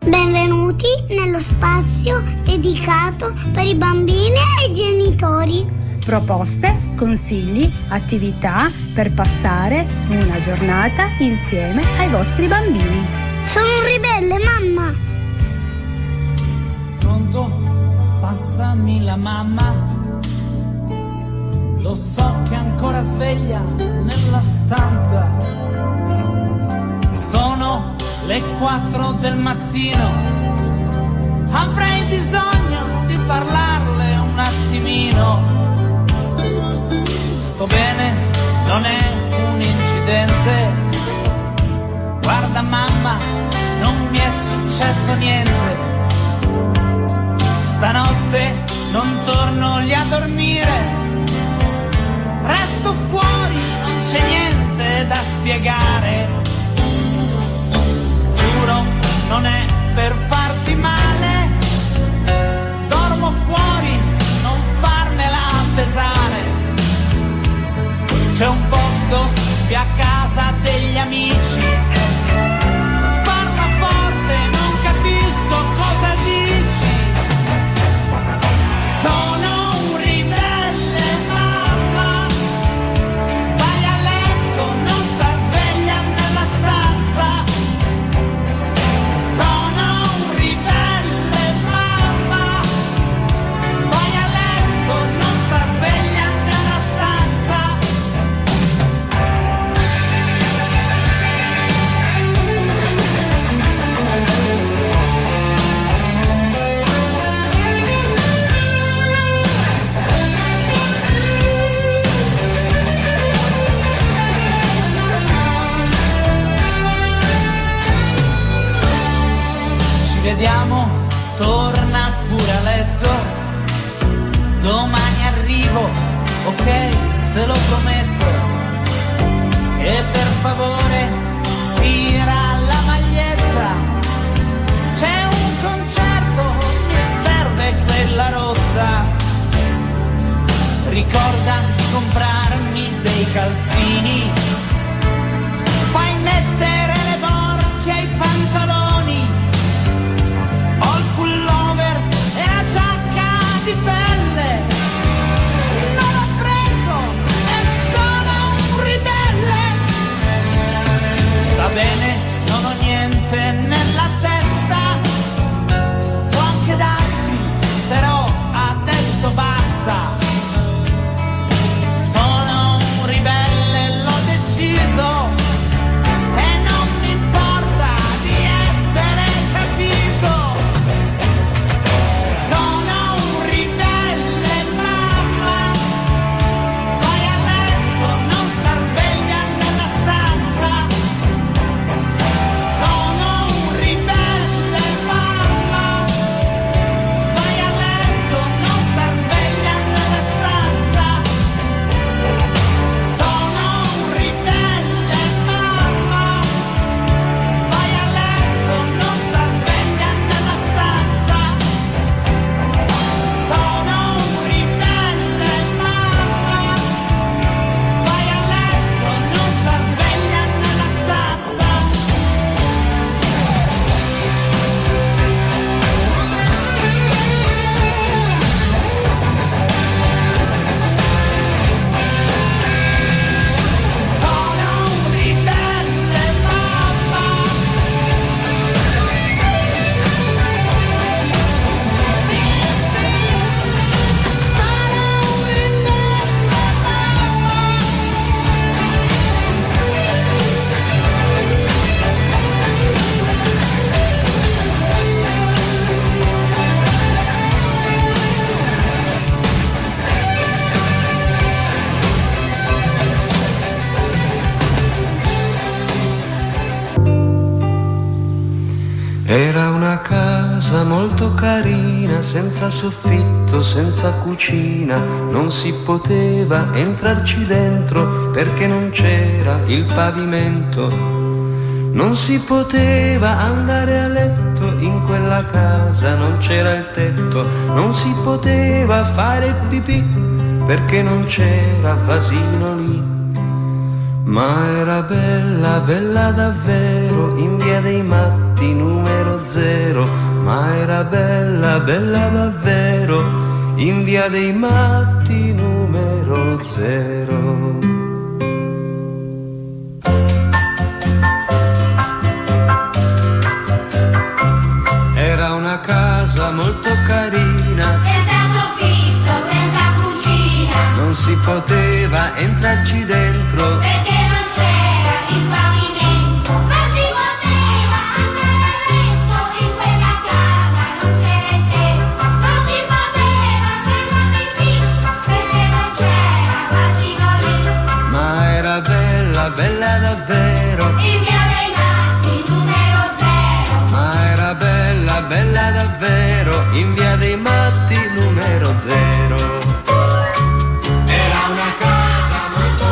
Benvenuti nello spazio dedicato per i bambini e i genitori. Proposte, consigli, attività per passare una giornata insieme ai vostri bambini. Sono un ribelle, mamma. Pronto? Passami la mamma. Lo so che è ancora sveglia nella stanza. Sono le 4 del mattino. Avrei bisogno di parlarle un attimino. Sto bene, non è un incidente. Guarda mamma, non mi è successo niente. Stanotte non torno lì a dormire. Resto fuori, non c'è niente da spiegare. Giuro, non è per farti male. Dormo fuori, non farmela pesare. C'è un posto qui a casa degli amici. Parla forte, non capisco cosa dici. Sono un ribelle, mamma. Vai a letto, non sta sveglia nella stanza. Sono un ribelle, mamma. Vai a letto, non sta sveglia nella stanza. Ci vediamo, torna pure a letto. Domani arrivo, ok, te lo prometto. E per favore stira la maglietta. C'è un concerto, mi serve quella rotta. Ricorda di comprarmi dei calzini. Fai mettere le borchie ai pantaloni. Ho il pullover e la giacca di pelle. Non ho freddo, è solo un ribelle. Va bene, non ho niente nella testa. Può anche darsi, però adesso basta. Sono un ribelle, l'ho deciso. E non mi importa di essere capito. Sono un ribelle, mamma. Vai a letto, non star sveglia nella stanza. Sono un ribelle, mamma. Vai a letto, non star sveglia nella stanza. Sono un ribelle, mamma. Vai a letto, non star sveglia nella stanza. Sono un ribelle, mamma. Vai a letto, non star sveglia nella stanza. Sono un ribelle, mamma. Sì, sì. Sono un ribelle, mamma. Era una casa molto carina, senza soffitto, senza cucina, non si poteva entrarci dentro perché non c'era il pavimento. Non si poteva andare a letto in quella casa, non c'era il tetto, non si poteva fare pipì perché non c'era vasino lì. Ma era bella, bella davvero, in via dei Matti numero 0, ma era bella, bella davvero, in via dei Matti numero 0. Era una casa molto carina, senza soffitto, senza cucina, non si poteva entrarci dentro, perché non c'era il pavimento. Non si poteva andare a letto in quella casa, non c'era il tetto. Non si poteva fare una pipì, perché non c'era l'asilo lì. ma era bella, bella davvero, In via dei Matti numero 0. ma era bella, bella davvero, in via dei Matti numero 0. Era una casa molto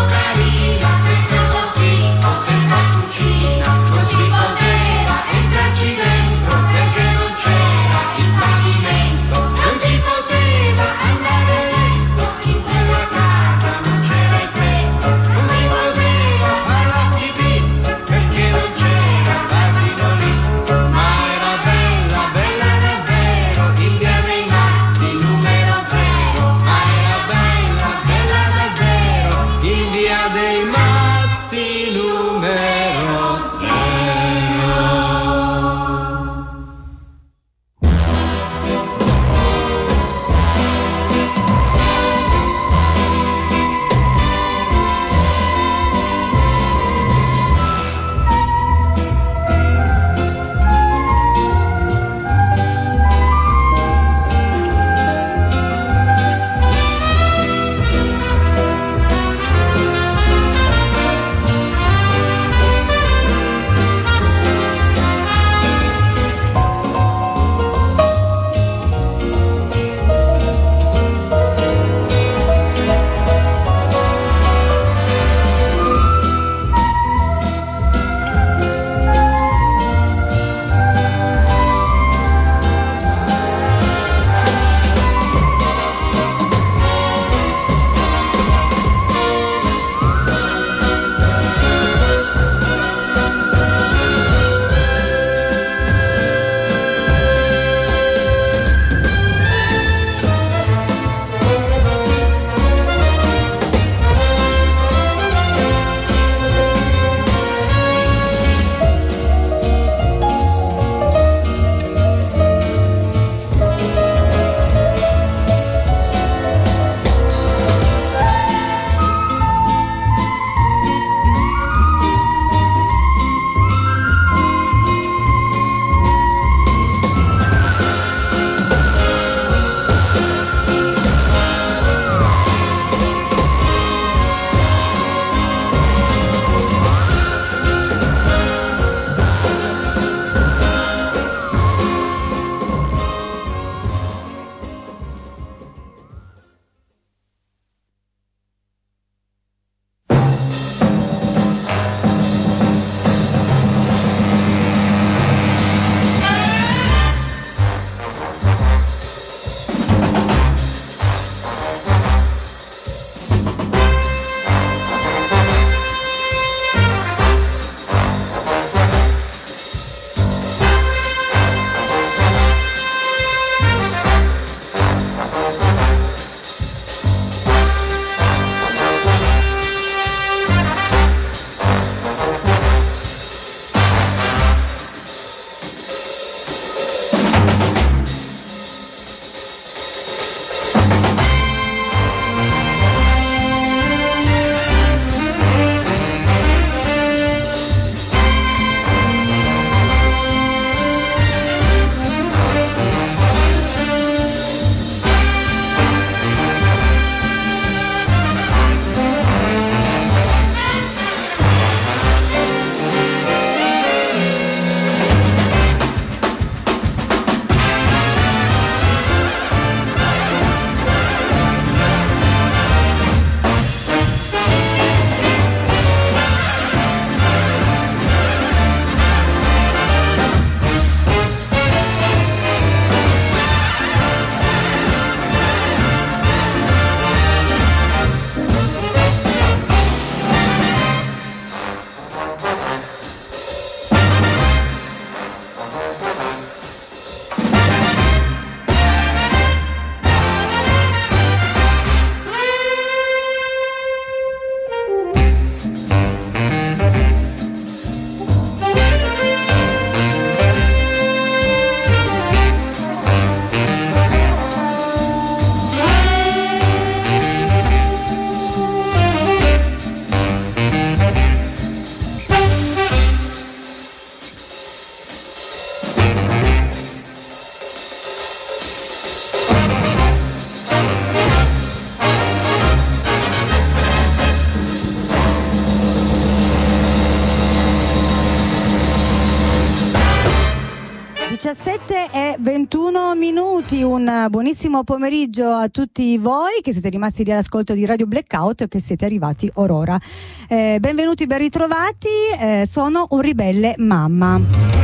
17:21, un buonissimo pomeriggio a tutti voi che siete rimasti lì all'ascolto di Radio Blackout e che siete arrivati orora. Benvenuti, ben ritrovati, sono un ribelle mamma.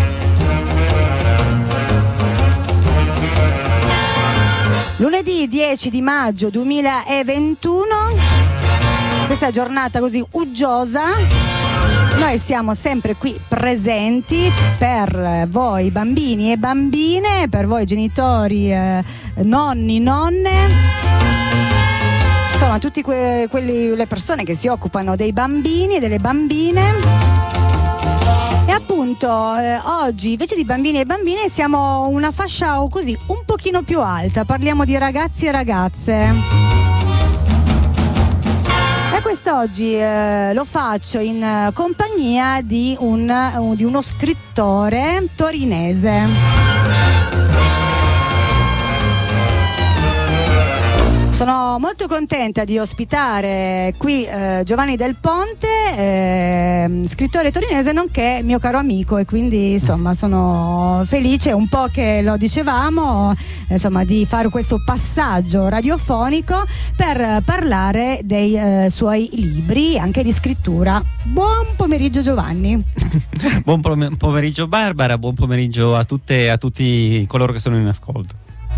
Lunedì 10 di maggio 2021, questa giornata così uggiosa. Noi siamo sempre qui presenti per voi bambini e bambine, per voi genitori, nonni, nonne, insomma tutti le persone che si occupano dei bambini e delle bambine. E appunto oggi invece di bambini e bambine siamo una fascia così un pochino più alta, parliamo di ragazzi e ragazze. Quest'oggi lo faccio in compagnia di uno scrittore torinese. Sono molto contenta di ospitare qui Giovanni Del Ponte, scrittore torinese nonché mio caro amico, e quindi insomma sono felice un po' che lo dicevamo, insomma, di fare questo passaggio radiofonico per parlare dei suoi libri, anche di scrittura. Buon pomeriggio Giovanni. Buon pomeriggio Barbara, buon pomeriggio a tutte e a tutti coloro che sono in ascolto.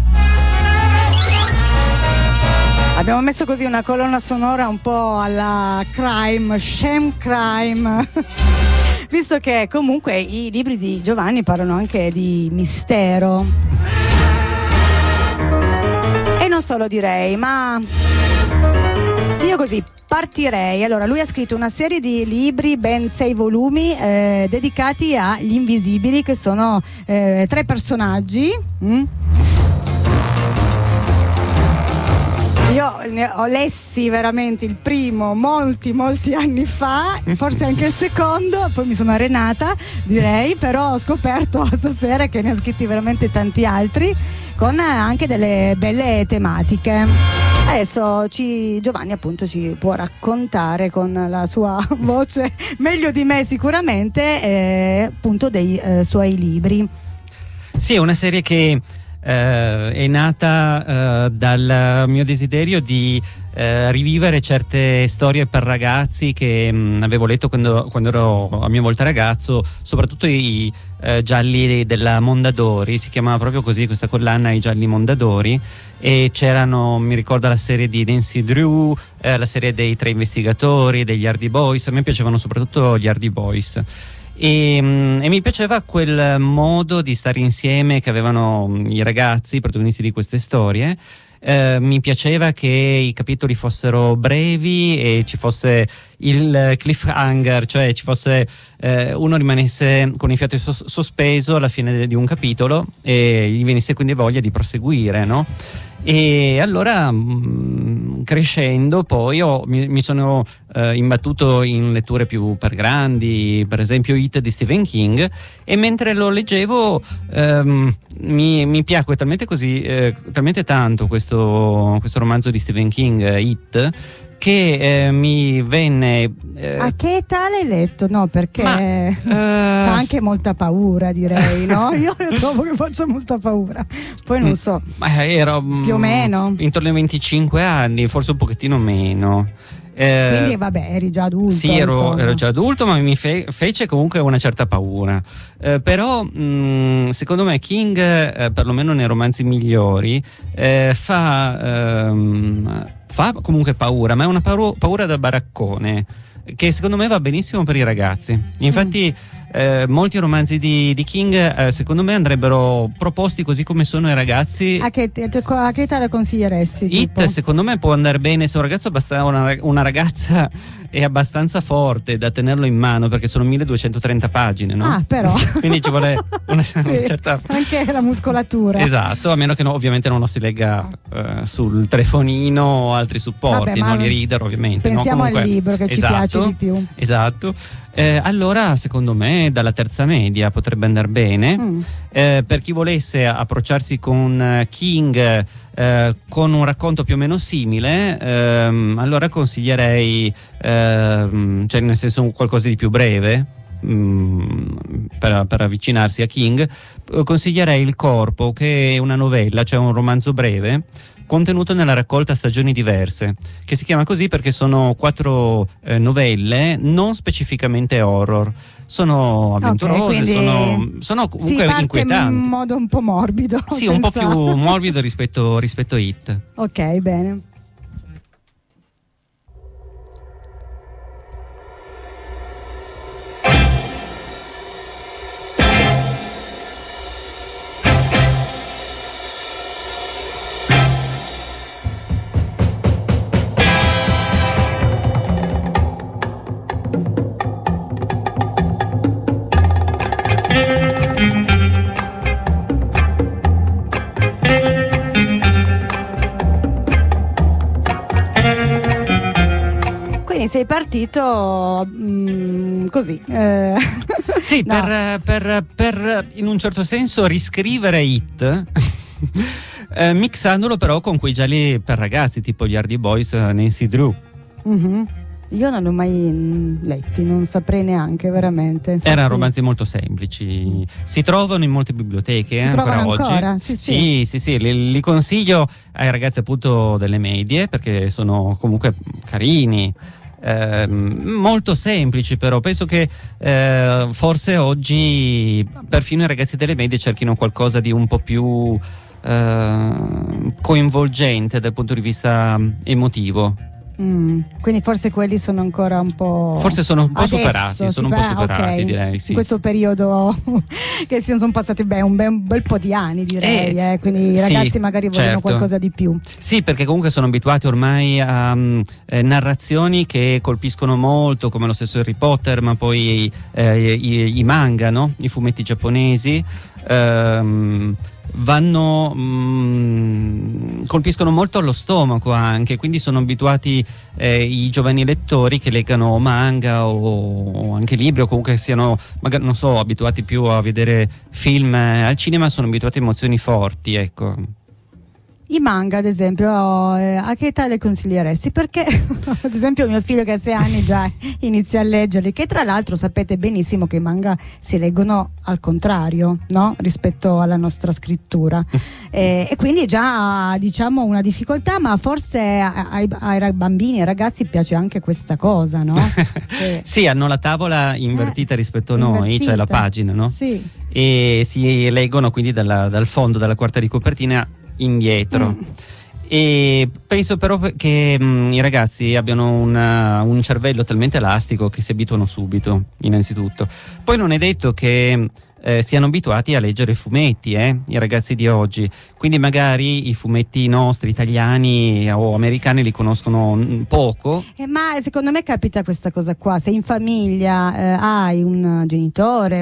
Abbiamo messo così una colonna sonora un po' alla shame crime, visto che comunque i libri di Giovanni parlano anche di mistero. E non solo, direi, ma io così partirei. Allora, lui ha scritto una serie di libri, ben 6 volumi, dedicati agli invisibili, che sono 3 personaggi. Io ne ho lessi veramente il primo molti anni fa, forse anche il secondo, poi mi sono arenata, direi, però ho scoperto stasera che ne ha scritti veramente tanti altri, con anche delle belle tematiche. Adesso Giovanni appunto ci può raccontare con la sua voce, meglio di me sicuramente, appunto dei suoi libri. Sì, è una serie che è nata dal mio desiderio di rivivere certe storie per ragazzi che avevo letto quando ero a mia volta ragazzo, soprattutto i gialli della Mondadori. Si chiamava proprio così questa collana, i gialli Mondadori, e c'erano, mi ricordo, la serie di Nancy Drew, la serie dei 3 investigatori, degli Hardy Boys. A me piacevano soprattutto gli Hardy Boys. E mi piaceva quel modo di stare insieme che avevano i ragazzi, i protagonisti di queste storie. Mi piaceva che i capitoli fossero brevi e ci fosse il cliffhanger, cioè ci fosse uno rimanesse con il fiato sospeso alla fine di un capitolo e gli venisse quindi voglia di proseguire, no? E allora crescendo poi mi sono imbattuto in letture più per grandi, per esempio It di Stephen King, e mentre lo leggevo mi piacque talmente tanto questo romanzo di Stephen King, It, che mi venne... A che età l'hai letto? No, perché fa anche molta paura, direi, no? Io trovo che faccia molta paura. Poi non so, ero più o meno intorno ai 25 anni, forse un pochettino meno. Quindi vabbè, eri già adulto. Sì, ero già adulto, ma mi fece comunque una certa paura. Però secondo me King, perlomeno nei romanzi migliori, fa comunque paura, ma è una paura da baraccone, che secondo me va benissimo per i ragazzi. Infatti molti romanzi di King secondo me andrebbero proposti così come sono ai ragazzi. A che età la consiglieresti? It tipo? Secondo me può andare bene se un ragazzo una ragazza è abbastanza forte da tenerlo in mano, perché sono 1230 pagine, no? Ah, però quindi ci vuole una sì, certa, anche la muscolatura. Esatto, a meno che ovviamente non lo si legga sul telefonino o altri supporti. Vabbè, non i reader ovviamente. Pensiamo al libro che esatto, ci piace di più. Esatto. Allora secondo me dalla terza media potrebbe andare bene. Per chi volesse approcciarsi con King con un racconto più o meno simile, allora consiglierei, cioè nel senso qualcosa di più breve, per avvicinarsi a King, consiglierei Il Corpo, che è una novella, cioè un romanzo breve contenuto nella raccolta Stagioni diverse, che si chiama così perché sono 4 novelle non specificamente horror, sono avventurose, quindi sono si comunque parte inquietanti. in modo un po' morbido. Sì, un po' più morbido rispetto a It. Ok, bene. Sei partito così. Sì, No. per in un certo senso riscrivere It, mixandolo però con quei gialli per ragazzi, tipo gli Hardy Boys, Nancy Drew. Mhm. Io non li ho mai letti, non saprei neanche veramente. Infatti, Erano romanzi molto semplici, si trovano in molte biblioteche Si ancora trovano oggi. ancora? Sì. Sì, li consiglio ai ragazzi appunto delle medie, perché sono comunque carini. Molto semplici, però penso che forse oggi perfino i ragazzi delle medie cerchino qualcosa di un po' più coinvolgente dal punto di vista emotivo. Quindi forse quelli sono ancora un po'. Forse sono un po' adesso, superati, sono un po' superati, ok. direi, sì. In questo periodo che si sono passati un bel po' di anni, direi. Quindi i ragazzi sì, magari vogliono certo. qualcosa di più. Sì, perché comunque sono abituati ormai a narrazioni che colpiscono molto, come lo stesso Harry Potter, ma poi i manga, no? I fumetti giapponesi. Colpiscono molto allo stomaco anche, quindi sono abituati i giovani lettori che leggano manga o anche libri, o comunque siano magari, non so, abituati più a vedere film al cinema, sono abituati a emozioni forti, ecco. I manga, ad esempio, a che età le consiglieresti? Perché, ad esempio, mio figlio che ha 6 anni già inizia a leggerli, che tra l'altro sapete benissimo che i manga si leggono al contrario, no? Rispetto alla nostra scrittura. E quindi già diciamo una difficoltà, ma forse ai bambini, ai ragazzi piace anche questa cosa, no? Sì, hanno la tavola invertita rispetto a noi, invertita. cioè la pagina, no? Sì. E si leggono quindi dal fondo, dalla quarta di copertina indietro. E penso però che i ragazzi abbiano un cervello talmente elastico che si abituano subito, innanzitutto. Poi non è detto che siano abituati a leggere fumetti, i ragazzi di oggi, quindi magari i fumetti nostri italiani o americani li conoscono poco. Ma secondo me capita questa cosa qua: se in famiglia hai un genitore,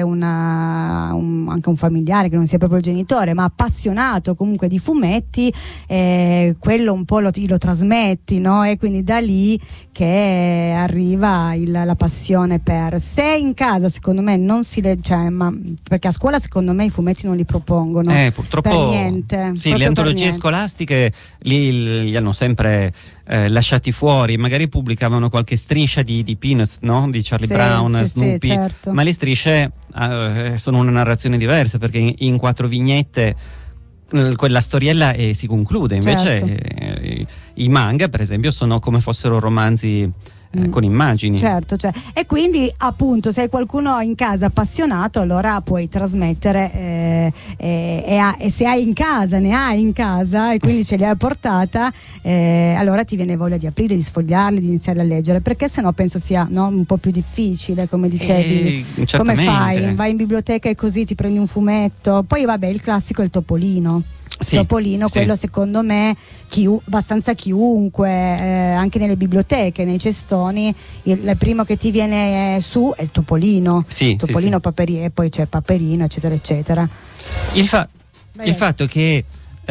anche un familiare che non sia proprio il genitore, ma appassionato comunque di fumetti, quello un po' lo trasmetti, no? E quindi da lì che arriva la passione per. Se in casa secondo me non si legge, perché a scuola secondo me i fumetti non li propongono purtroppo per niente. Sì, proprio le antologie per niente. scolastiche li hanno sempre lasciati fuori. Magari pubblicavano qualche striscia di Peanuts, no? Di Charlie Sì, Brown, sì, Snoopy, sì, certo. ma le strisce sono una narrazione diversa, perché in 4 vignette quella storiella si conclude. Invece Certo. I manga, per esempio, sono come fossero romanzi con immagini. Certo, e quindi appunto se hai qualcuno in casa appassionato, allora puoi trasmettere e se hai in casa, ne hai in casa e quindi ce li hai portata, allora ti viene voglia di aprire, di sfogliarli, di iniziare a leggere, perché sennò penso sia, no, un po' più difficile, come dicevi. Come certamente. fai? Vai in biblioteca e così ti prendi un fumetto. Poi vabbè, il classico è il Topolino. Sì, Topolino, sì. quello secondo me abbastanza chiunque, anche nelle biblioteche, nei cestoni, il primo che ti viene su è il Topolino. Sì, Topolino, sì, sì. e poi c'è Paperino, eccetera eccetera. Il fatto che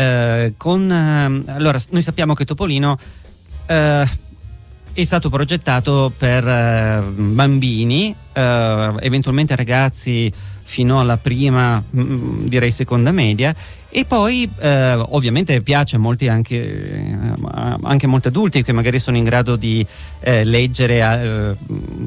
allora noi sappiamo che Topolino è stato progettato per bambini, eventualmente ragazzi fino alla prima, direi seconda media, e poi ovviamente piace a molti, anche molti adulti che magari sono in grado di leggere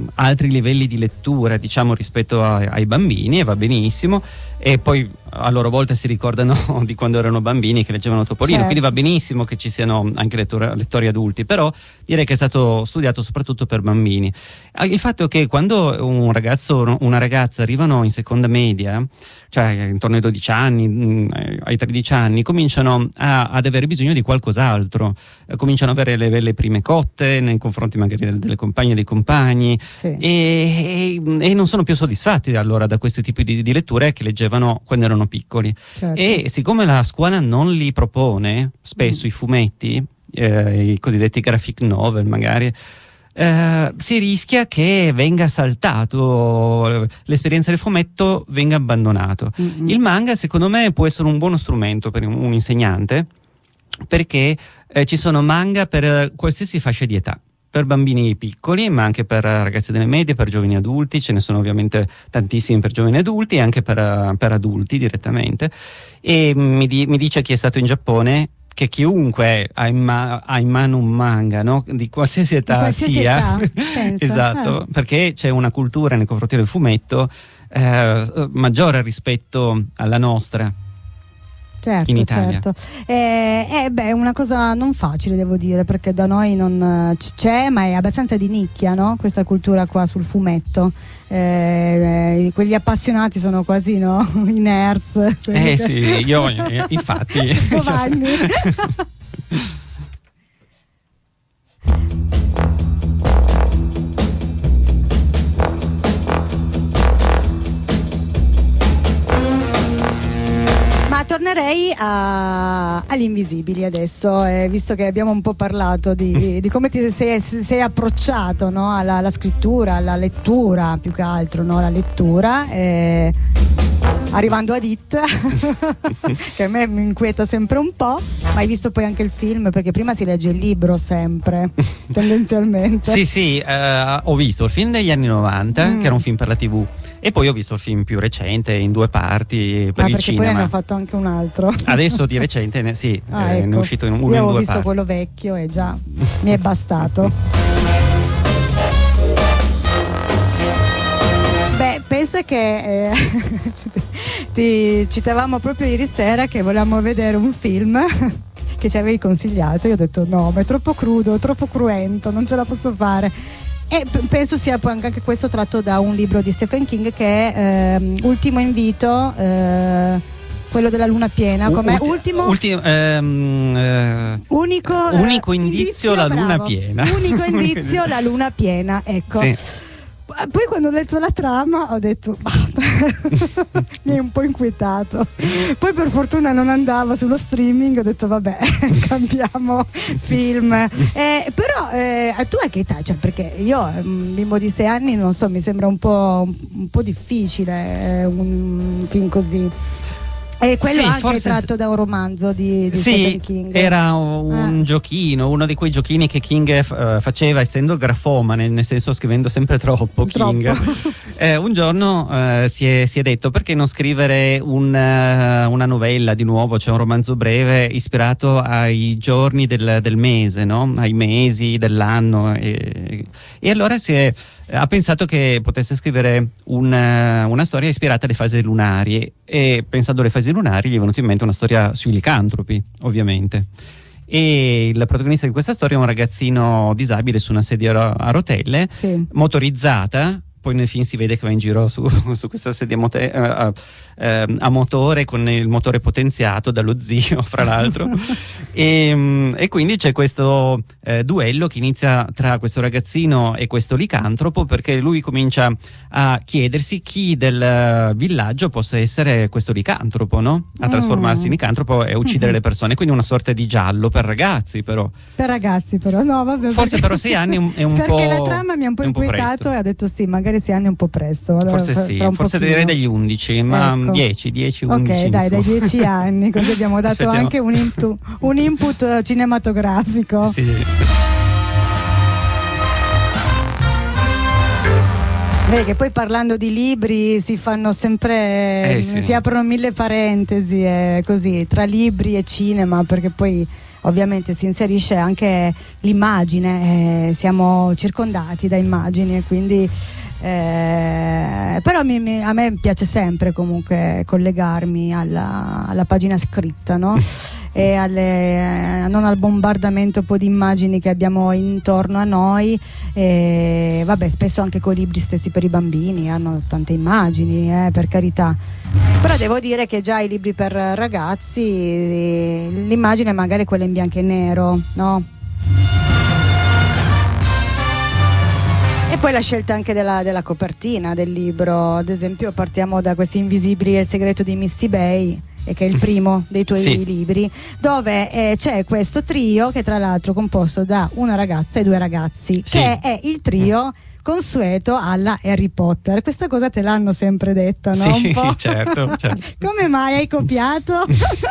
altri livelli di lettura, diciamo, rispetto ai bambini, e va benissimo, e poi a loro volta si ricordano di quando erano bambini che leggevano Topolino, Certo. quindi va benissimo che ci siano anche lettori adulti, però direi che è stato studiato soprattutto per bambini. Il fatto è che quando un ragazzo o una ragazza arrivano in seconda media, cioè intorno ai 12 anni, ai 13 anni, cominciano ad avere bisogno di qualcos'altro, cominciano ad avere le prime cotte nei confronti magari delle compagne e dei compagni, Sì. e non sono più soddisfatti allora da questi tipi di letture che leggevano quando erano piccoli. Certo. E siccome la scuola non li propone spesso i fumetti, i cosiddetti graphic novel magari, si rischia che venga saltato, l'esperienza del fumetto venga abbandonato. Il manga secondo me può essere un buono strumento per un insegnante, perché ci sono manga per qualsiasi fascia di età, per bambini piccoli ma anche per ragazzi delle medie, per giovani adulti, ce ne sono ovviamente tantissimi per giovani adulti e anche per adulti direttamente. E mi dice chi è stato in Giappone che chiunque ha in mano un manga, no? Di qualsiasi età qualsiasi sia, età, pensa. esatto, perché c'è una cultura nei confronti del fumetto maggiore rispetto alla nostra. Certo, in Italia. certo. È una cosa non facile, devo dire, perché da noi non c'è, ma è abbastanza di nicchia, no? Questa cultura qua sul fumetto. Quelli appassionati sono quasi, no? I nerds. Sì, io infatti. Giovanni. Ma tornerei agli Invisibili adesso, visto che abbiamo un po' parlato di come ti sei approcciato, no? alla scrittura, alla lettura, più che altro, no? La lettura, arrivando ad It, che a me mi inquieta sempre un po', ma hai visto poi anche il film, perché prima si legge il libro sempre, tendenzialmente. Sì, ho visto il film degli anni 90, che era un film per la TV, e poi ho visto il film più recente in 2 parti per il perché cinema. poi ne hanno fatto anche un altro. Adesso di recente ne è Ecco. uscito uno Io in ho 2 visto parti. quello vecchio e già mi è bastato. Beh, pensa che ti citavamo proprio ieri sera che volevamo vedere un film che ci avevi consigliato. Io ho detto no, ma è troppo crudo, troppo cruento, non ce la posso fare. E penso sia poi anche questo tratto da un libro di Stephen King che è Ultimo invito, quello della luna piena. Com'è? Unico indizio la luna bravo. piena. Unico indizio la luna piena, ecco. Sì. Poi quando ho letto la trama ho detto mi è un po' inquietato. Poi per fortuna non andava sullo streaming, ho detto vabbè, cambiamo film. Però tu a che età? Cioè, perché io un bimbo di 6 anni, non so, mi sembra un po' difficile un film così. E quello Sì, anche è forse tratto da un romanzo di Sì, Stephen King. era un giochino, uno di quei giochini che King faceva, essendo grafomane, nel senso scrivendo sempre troppo King. Un giorno si è detto perché non scrivere una novella di nuovo, cioè un romanzo breve ispirato ai giorni del mese, no? Ai mesi dell'anno, e allora ha pensato che potesse scrivere una storia ispirata alle fasi lunari, e pensando alle fasi lunari gli è venuto in mente una storia sui licantropi, ovviamente. E il protagonista di questa storia è un ragazzino disabile su una sedia a rotelle, Sì. motorizzata. Poi nel film si vede che va in giro su questa sedia a motore, con il motore potenziato dallo zio, fra l'altro. E quindi c'è questo duello che inizia tra questo ragazzino e questo licantropo, perché lui comincia a chiedersi chi del villaggio possa essere questo licantropo, no? A trasformarsi in licantropo e uccidere le persone. Quindi una sorta di giallo per ragazzi, però. Per ragazzi, però, no, vabbè. Forse però 6 anni è un perché po'. Perché la trama mi ha un po' inquietato presto. e ha detto sì, magari 6 anni è un po' presto. Allora, Forse sì, tra un forse pochino. direi degli 11, ma Ecco. 10, 11. Ok, dai, dai insomma. 10 anni, così abbiamo dato Aspettiamo. anche un input cinematografico. Sì. Vedi che poi parlando di libri si fanno sempre, sì. si aprono mille parentesi così, tra libri e cinema, perché poi ovviamente si inserisce anche l'immagine, siamo circondati da immagini e quindi però a me piace sempre comunque collegarmi alla pagina scritta, no? E non al bombardamento poi di immagini che abbiamo intorno a noi, e vabbè, spesso anche con i libri stessi per i bambini hanno tante immagini, per carità, però devo dire che già i libri per ragazzi l'immagine magari è quella in bianco e nero, no? E poi la scelta anche della copertina del libro, ad esempio partiamo da questi Invisibili e il segreto di Misty Bay, che è il primo dei tuoi Sì. libri, dove c'è questo trio che tra l'altro è composto da una ragazza e due ragazzi, Sì. che è il trio consueto alla Harry Potter. Questa cosa te l'hanno sempre detta, no? Sì, Un po'. certo. Come mai hai copiato?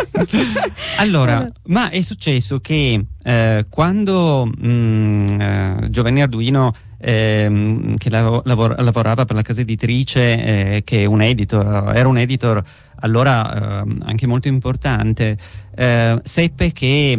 Allora, ma è successo che quando Giovanni Arduino, che lavorava per la casa editrice, che è era un editor allora anche molto importante, seppe che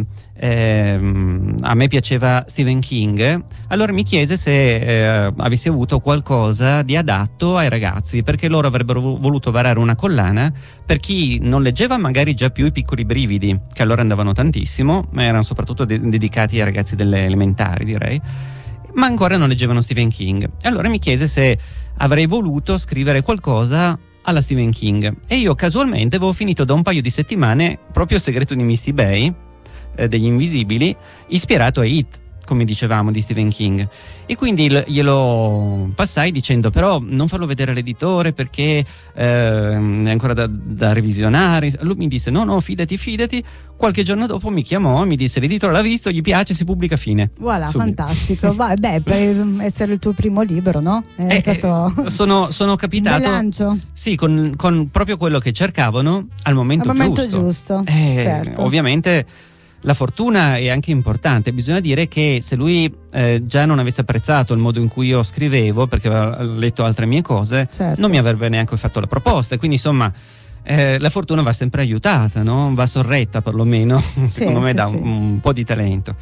a me piaceva Stephen King, allora mi chiese se avessi avuto qualcosa di adatto ai ragazzi, perché loro avrebbero voluto varare una collana per chi non leggeva magari già più I piccoli brividi, che allora andavano tantissimo, ma erano soprattutto dedicati ai ragazzi delle elementari, direi, ma ancora non leggevano Stephen King. E allora mi chiese se avrei voluto scrivere qualcosa alla Stephen King, e io casualmente avevo finito da un paio di settimane proprio Il segreto di Misty Bay, degli Invisibili, ispirato a It, come dicevamo, di Stephen King, e quindi glielo passai dicendo: però non farlo vedere all'editore perché è ancora da revisionare. Lui mi disse: no, fidati. Qualche giorno dopo mi chiamò e mi disse: l'editore l'ha visto, gli piace, si pubblica, fine. Voilà, Subito. fantastico. Beh, per essere il tuo primo libro, no? È stato sono un capitato, bel lancio. sì, con proprio quello che cercavano al momento giusto. Certo. Ovviamente la fortuna è anche importante. Bisogna dire che se lui già non avesse apprezzato il modo in cui io scrivevo, perché aveva letto altre mie cose, Certo. non mi avrebbe neanche fatto la proposta. Quindi insomma la fortuna va sempre aiutata, no? Va sorretta perlomeno, secondo me, sì, da sì. un po' di talento.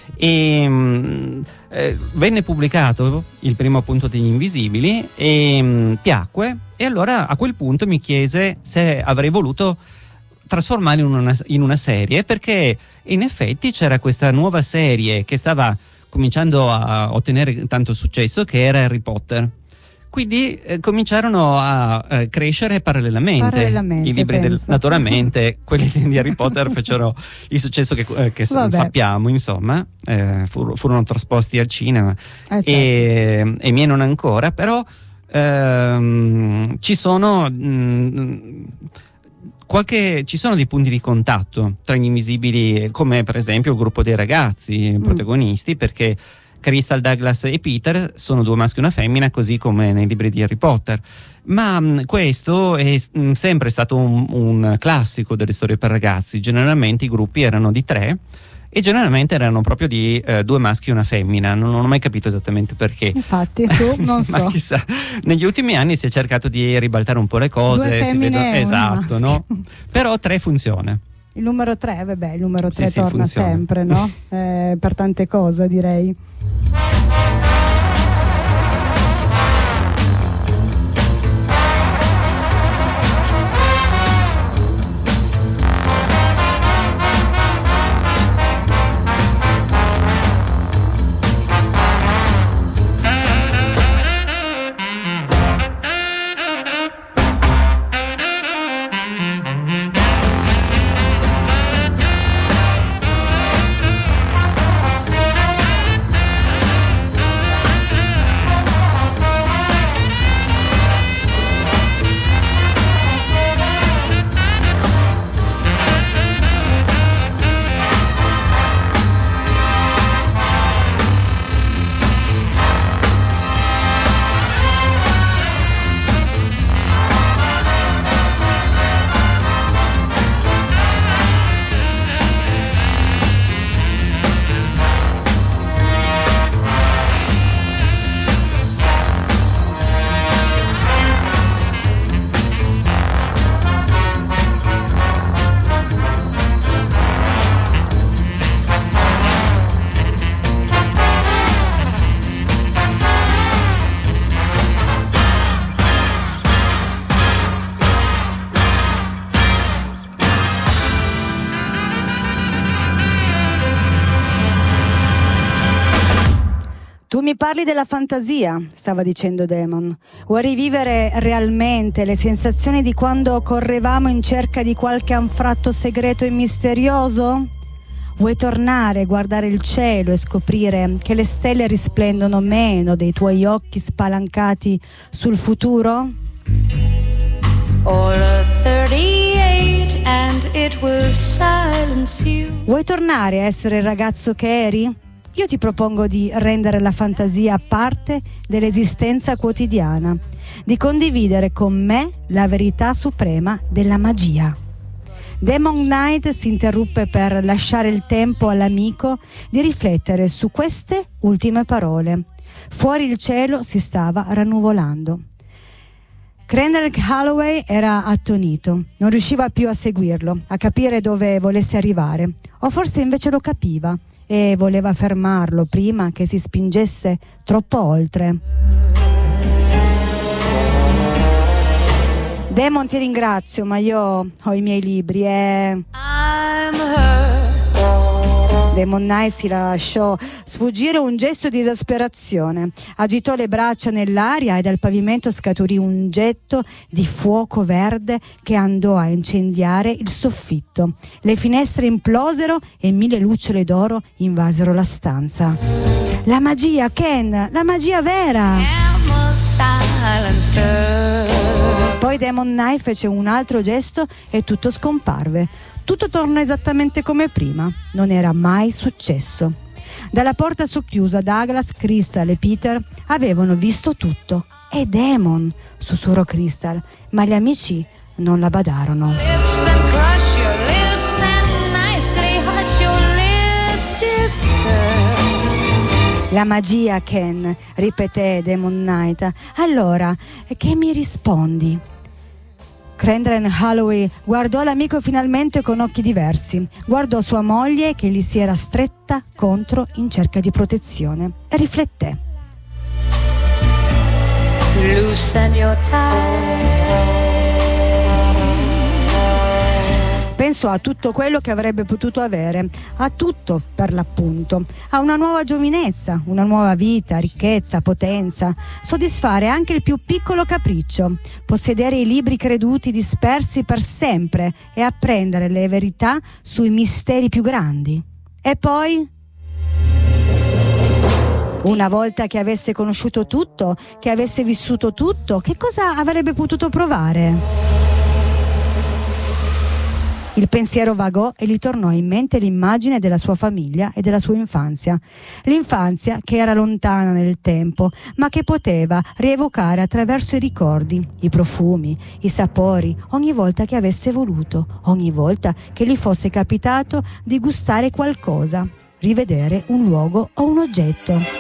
E venne pubblicato il primo, appunto, degli Invisibili, e piacque, e allora a quel punto mi chiese se avrei voluto trasformarlo in una serie, perché in effetti c'era questa nuova serie che stava cominciando a ottenere tanto successo, che era Harry Potter. Quindi cominciarono a crescere parallelamente i libri pensa. naturalmente quelli di Harry Potter fecero il successo che Vabbè. sappiamo, insomma, furono trasposti al cinema, Certo. e i miei non ancora, però ci sono ci sono dei punti di contatto tra gli Invisibili, come per esempio il gruppo dei ragazzi protagonisti, perché Crystal, Douglas e Peter sono due maschi e una femmina, così come nei libri di Harry Potter. Ma questo è sempre stato un classico delle storie per ragazzi. Generalmente i gruppi erano di 3 e generalmente erano proprio di 2 maschi e una femmina. Non ho mai capito esattamente perché. Infatti, tu non so. Ma chissà, negli ultimi anni si è cercato di ribaltare un po' le cose. 2 si femmine vedono- e uno esatto, no? maschio. Però 3 funziona. Il numero 3, vabbè, il numero 3 Sì, torna funziona. sempre, no? Per tante cose, direi. mi parli della fantasia, stava dicendo Damon. Vuoi rivivere realmente le sensazioni di quando correvamo in cerca di qualche anfratto segreto e misterioso? Vuoi tornare, guardare il cielo e scoprire che le stelle risplendono meno dei tuoi occhi spalancati sul futuro? Or a 38 and it will silence you. Vuoi tornare a essere il ragazzo che eri? Io ti propongo di rendere la fantasia parte dell'esistenza quotidiana, di condividere con me la verità suprema della magia. Damon Knight si interruppe per lasciare il tempo all'amico di riflettere su queste ultime parole. Fuori il cielo si stava rannuvolando. Kendrick Holloway era attonito, non riusciva più a seguirlo, a capire dove volesse arrivare, o forse invece lo capiva e voleva fermarlo prima che si spingesse troppo oltre. Damon, ti ringrazio, ma io ho i miei libri e... Damon Knight si lasciò sfuggire un gesto di esasperazione, agitò le braccia nell'aria e dal pavimento scaturì un getto di fuoco verde che andò a incendiare il soffitto. Le finestre implosero e 1000 lucciole d'oro invasero la stanza. La magia, Ken, la magia vera! Poi Damon Knight fece un altro gesto e tutto scomparve. Tutto tornò esattamente come prima. Non era mai successo. Dalla porta socchiusa Douglas, Crystal e Peter avevano visto tutto. E Damon, sussurrò Crystal, ma gli amici non la badarono. La magia, Ken, ripeté Damon Knight. Allora, che mi rispondi? Kendrick Holloway guardò l'amico finalmente con occhi diversi. Guardò sua moglie che gli si era stretta contro in cerca di protezione e rifletté. Loosen your tie. Pensò a tutto quello che avrebbe potuto avere, a tutto per l'appunto, a una nuova giovinezza, una nuova vita, ricchezza, potenza, soddisfare anche il più piccolo capriccio, possedere i libri creduti dispersi per sempre e apprendere le verità sui misteri più grandi. E poi, una volta che avesse conosciuto tutto, che avesse vissuto tutto, che cosa avrebbe potuto provare? Il pensiero vagò e gli tornò in mente l'immagine della sua famiglia e della sua infanzia. L'infanzia che era lontana nel tempo, ma che poteva rievocare attraverso i ricordi, i profumi, i sapori, ogni volta che avesse voluto, ogni volta che gli fosse capitato di gustare qualcosa, rivedere un luogo o un oggetto.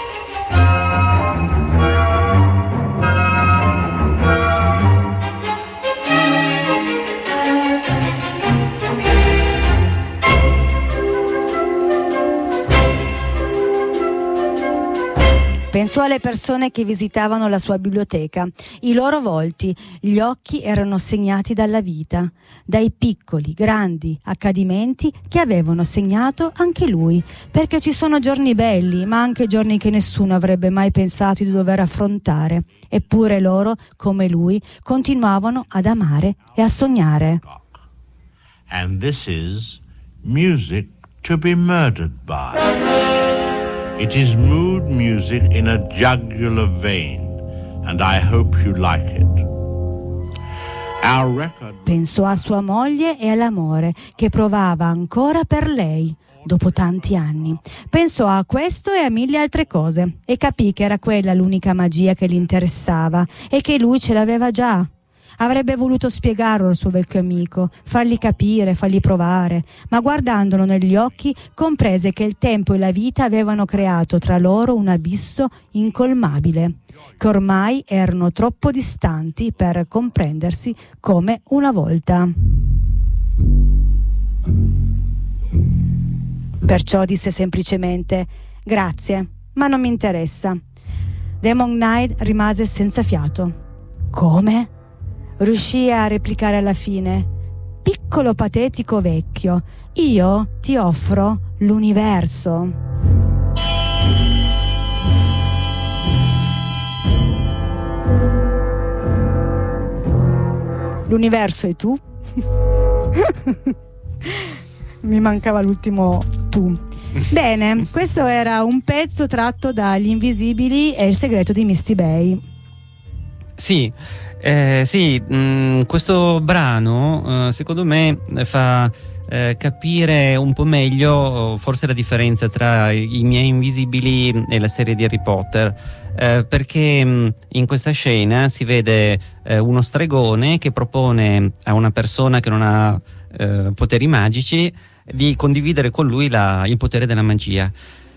Pensò alle persone che visitavano la sua biblioteca. I loro volti, gli occhi erano segnati dalla vita, dai piccoli, grandi accadimenti che avevano segnato anche lui, perché ci sono giorni belli, ma anche giorni che nessuno avrebbe mai pensato di dover affrontare. Eppure loro, come lui, continuavano ad amare e a sognare. And this is music to be murdered by. It is mood music in a jugular vein, and I hope you like it. Our record... Pensò a sua moglie e all'amore che provava ancora per lei dopo tanti anni. Pensò a questo e a 1000 altre cose e capì che era quella l'unica magia che gli interessava e che lui ce l'aveva già. Avrebbe voluto spiegarlo al suo vecchio amico, fargli capire, fargli provare, ma guardandolo negli occhi comprese che il tempo e la vita avevano creato tra loro un abisso incolmabile, che ormai erano troppo distanti per comprendersi come una volta. Perciò disse semplicemente: grazie, ma non mi interessa. Damon Knight rimase senza fiato. Come? Riuscì a replicare alla fine: piccolo patetico vecchio, io ti offro l'universo. l'universo e tu. Mi mancava l'ultimo tu. Bene, questo era un pezzo tratto da Gli Invisibili e il segreto di Misty Bay. Sì, questo brano secondo me fa capire un po' meglio forse la differenza tra I miei invisibili e la serie di Harry Potter, perché in questa scena si vede uno stregone che propone a una persona che non ha poteri magici di condividere con lui il potere della magia.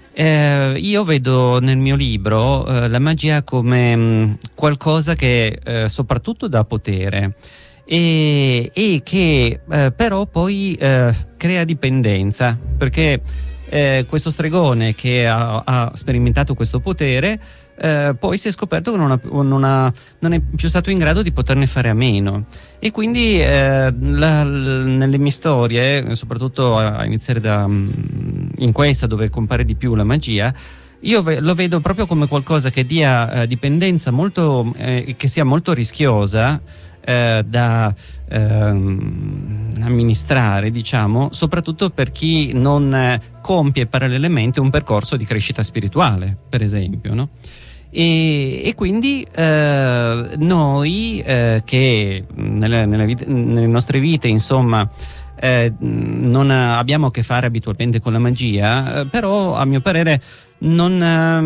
Io vedo nel mio libro la magia come qualcosa che soprattutto dà potere e che però poi crea dipendenza, perché questo stregone che ha sperimentato questo potere poi si è scoperto che non è più stato in grado di poterne fare a meno, e quindi nelle mie storie, soprattutto a iniziare in questa dove compare di più la magia, io lo vedo proprio come qualcosa che dia dipendenza molto che sia molto rischiosa da amministrare, diciamo, soprattutto per chi non compie parallelamente un percorso di crescita spirituale, per esempio, no? E quindi noi che nelle nostre vite, insomma, non abbiamo a che fare abitualmente con la magia, però a mio parere non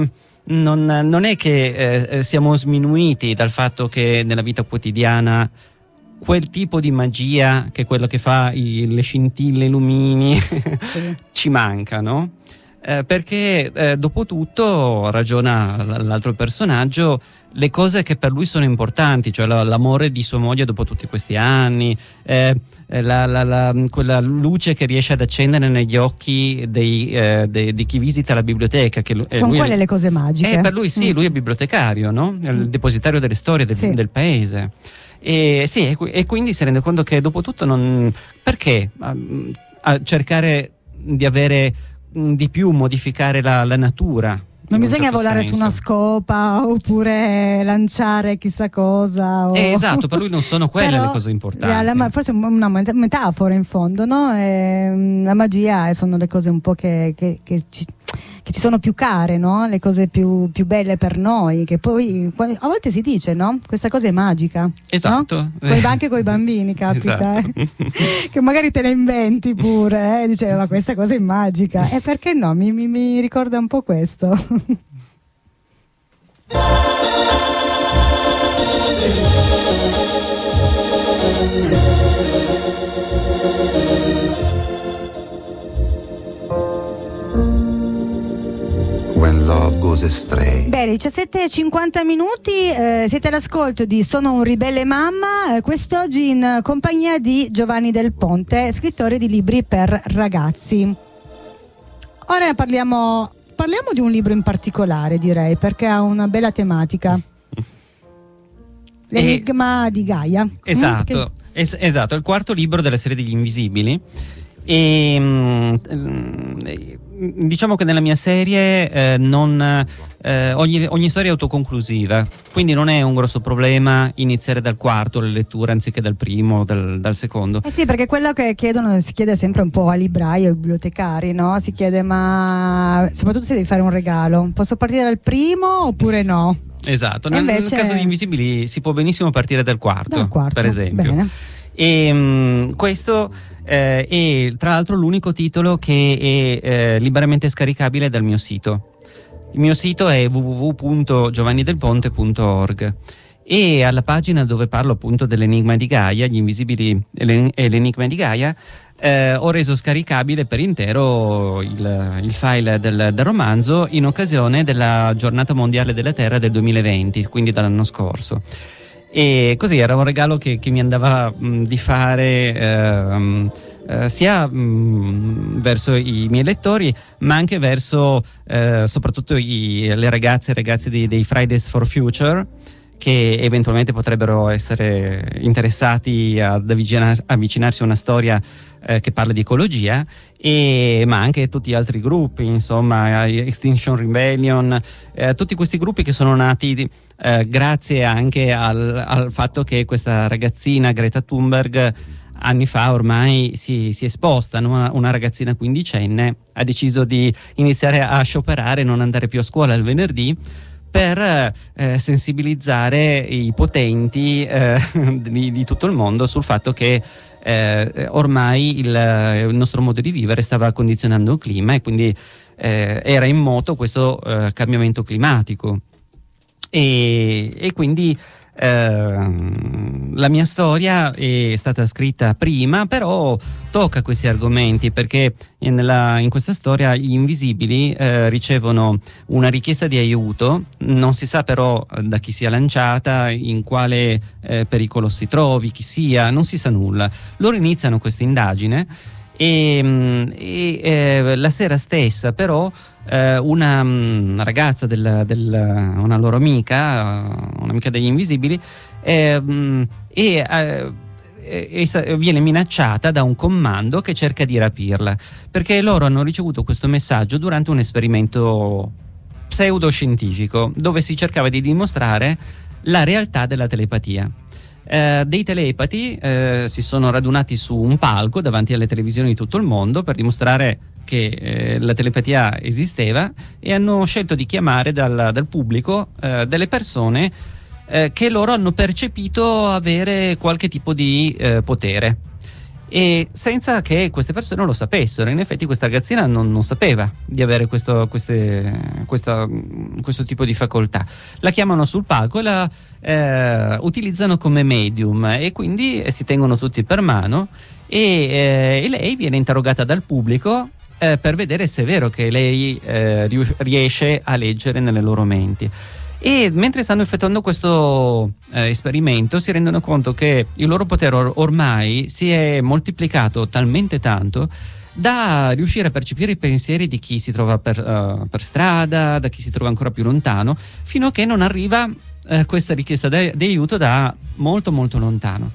è che siamo sminuiti dal fatto che nella vita quotidiana quel tipo di magia, che è quello che fa le scintille, i lumini, ci manca, no? Perché dopo tutto, ragiona l'altro personaggio, le cose che per lui sono importanti, cioè l'amore di sua moglie dopo tutti questi anni, quella luce che riesce ad accendere negli occhi di chi visita la biblioteca, che sono quelle le cose magiche. Per lui sì, lui è bibliotecario, no? È il depositario delle storie del paese. E quindi si rende conto che dopo tutto perché a cercare di avere di più, modificare la natura? Non bisogna volare su una scopa oppure lanciare chissà cosa. Esatto, per lui non sono quelle le cose importanti. Forse è una metafora in fondo, no? La magia sono le cose un po' che ci sono più care, no? Le cose più belle per noi, che poi a volte si dice, no? Questa cosa è magica. Esatto. No? Anche con i bambini capita, esatto. Che magari te la inventi pure, diceva ma questa cosa è magica. E perché no? Mi ricorda un po' questo. When love goes astray. Bene, 17:50, siete all'ascolto di Sono un ribelle mamma, quest'oggi in compagnia di Giovanni Del Ponte, scrittore di libri per ragazzi. Ora parliamo di un libro in particolare, direi, perché ha una bella tematica. L'enigma di Gaia. Esatto, esatto, è il quarto libro della serie degli Invisibili. E diciamo che nella mia serie ogni storia è autoconclusiva, quindi non è un grosso problema iniziare dal quarto le letture anziché dal primo o dal secondo. Sì, perché quello che si chiede sempre un po' ai librai o ai bibliotecari, no? Si chiede, ma soprattutto se devi fare un regalo, posso partire dal primo oppure no? Esatto, nel caso di Invisibili si può benissimo partire dal quarto, per esempio. Bene. E questo è tra l'altro l'unico titolo che è liberamente scaricabile dal mio sito. Il mio sito è www.giovannidelponte.org e alla pagina dove parlo appunto dell'enigma di Gaia, gli Invisibili e l'enigma di Gaia, ho reso scaricabile per intero il file del romanzo in occasione della giornata mondiale della Terra del 2020, quindi dall'anno scorso. E così era un regalo che mi andava di fare sia verso i miei lettori, ma anche verso soprattutto le ragazze e ragazzi dei Fridays for Future, che eventualmente potrebbero essere interessati ad avvicinarsi a una storia che parla di ecologia, ma anche tutti gli altri gruppi, insomma, Extinction Rebellion, tutti questi gruppi che sono nati grazie anche al fatto che questa ragazzina Greta Thunberg anni fa ormai si è esposta, no? Una ragazzina quindicenne ha deciso di iniziare a scioperare e non andare più a scuola il venerdì per sensibilizzare i potenti di tutto il mondo sul fatto che ormai il nostro modo di vivere stava condizionando il clima e quindi era in moto questo cambiamento climatico. E quindi la mia storia è stata scritta prima, però tocca questi argomenti perché in questa storia gli invisibili ricevono una richiesta di aiuto, non si sa però da chi sia lanciata, in quale pericolo si trovi, chi sia, non si sa nulla. Loro iniziano questa indagine e la sera stessa però una ragazza una loro amica, un'amica degli invisibili, viene minacciata da un comando che cerca di rapirla, perché loro hanno ricevuto questo messaggio durante un esperimento pseudoscientifico dove si cercava di dimostrare la realtà della telepatia. Dei telepati si sono radunati su un palco davanti alle televisioni di tutto il mondo per dimostrare che la telepatia esisteva e hanno scelto di chiamare dal pubblico delle persone che loro hanno percepito avere qualche tipo di potere, e senza che queste persone lo sapessero. In effetti questa ragazzina non sapeva di avere questo tipo di facoltà. La chiamano sul palco e la utilizzano come medium, e quindi si tengono tutti per mano e lei viene interrogata dal pubblico per vedere se è vero che lei riesce a leggere nelle loro menti. E mentre stanno effettuando questo esperimento si rendono conto che il loro potere ormai si è moltiplicato talmente tanto da riuscire a percepire i pensieri di chi si trova per strada, da chi si trova ancora più lontano, fino a che non arriva questa richiesta di aiuto da molto molto lontano.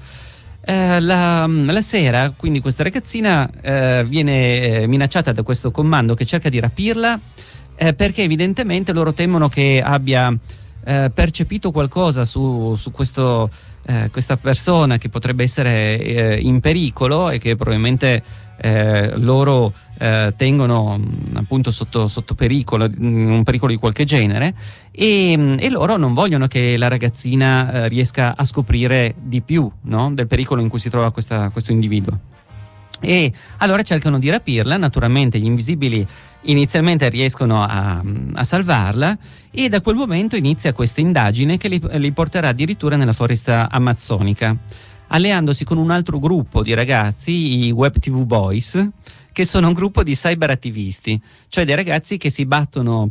La sera quindi questa ragazzina viene minacciata da questo comando che cerca di rapirla, perché evidentemente loro temono che abbia percepito qualcosa su questa persona che potrebbe essere in pericolo e che probabilmente loro tengono appunto sotto pericolo, un pericolo di qualche genere, e loro non vogliono che la ragazzina riesca a scoprire di più, no? Del pericolo in cui si trova questo individuo. E allora cercano di rapirla. Naturalmente gli invisibili inizialmente riescono a salvarla, e da quel momento inizia questa indagine che li porterà addirittura nella foresta amazzonica, alleandosi con un altro gruppo di ragazzi, i Web TV Boys, che sono un gruppo di cyberattivisti, cioè dei ragazzi che si battono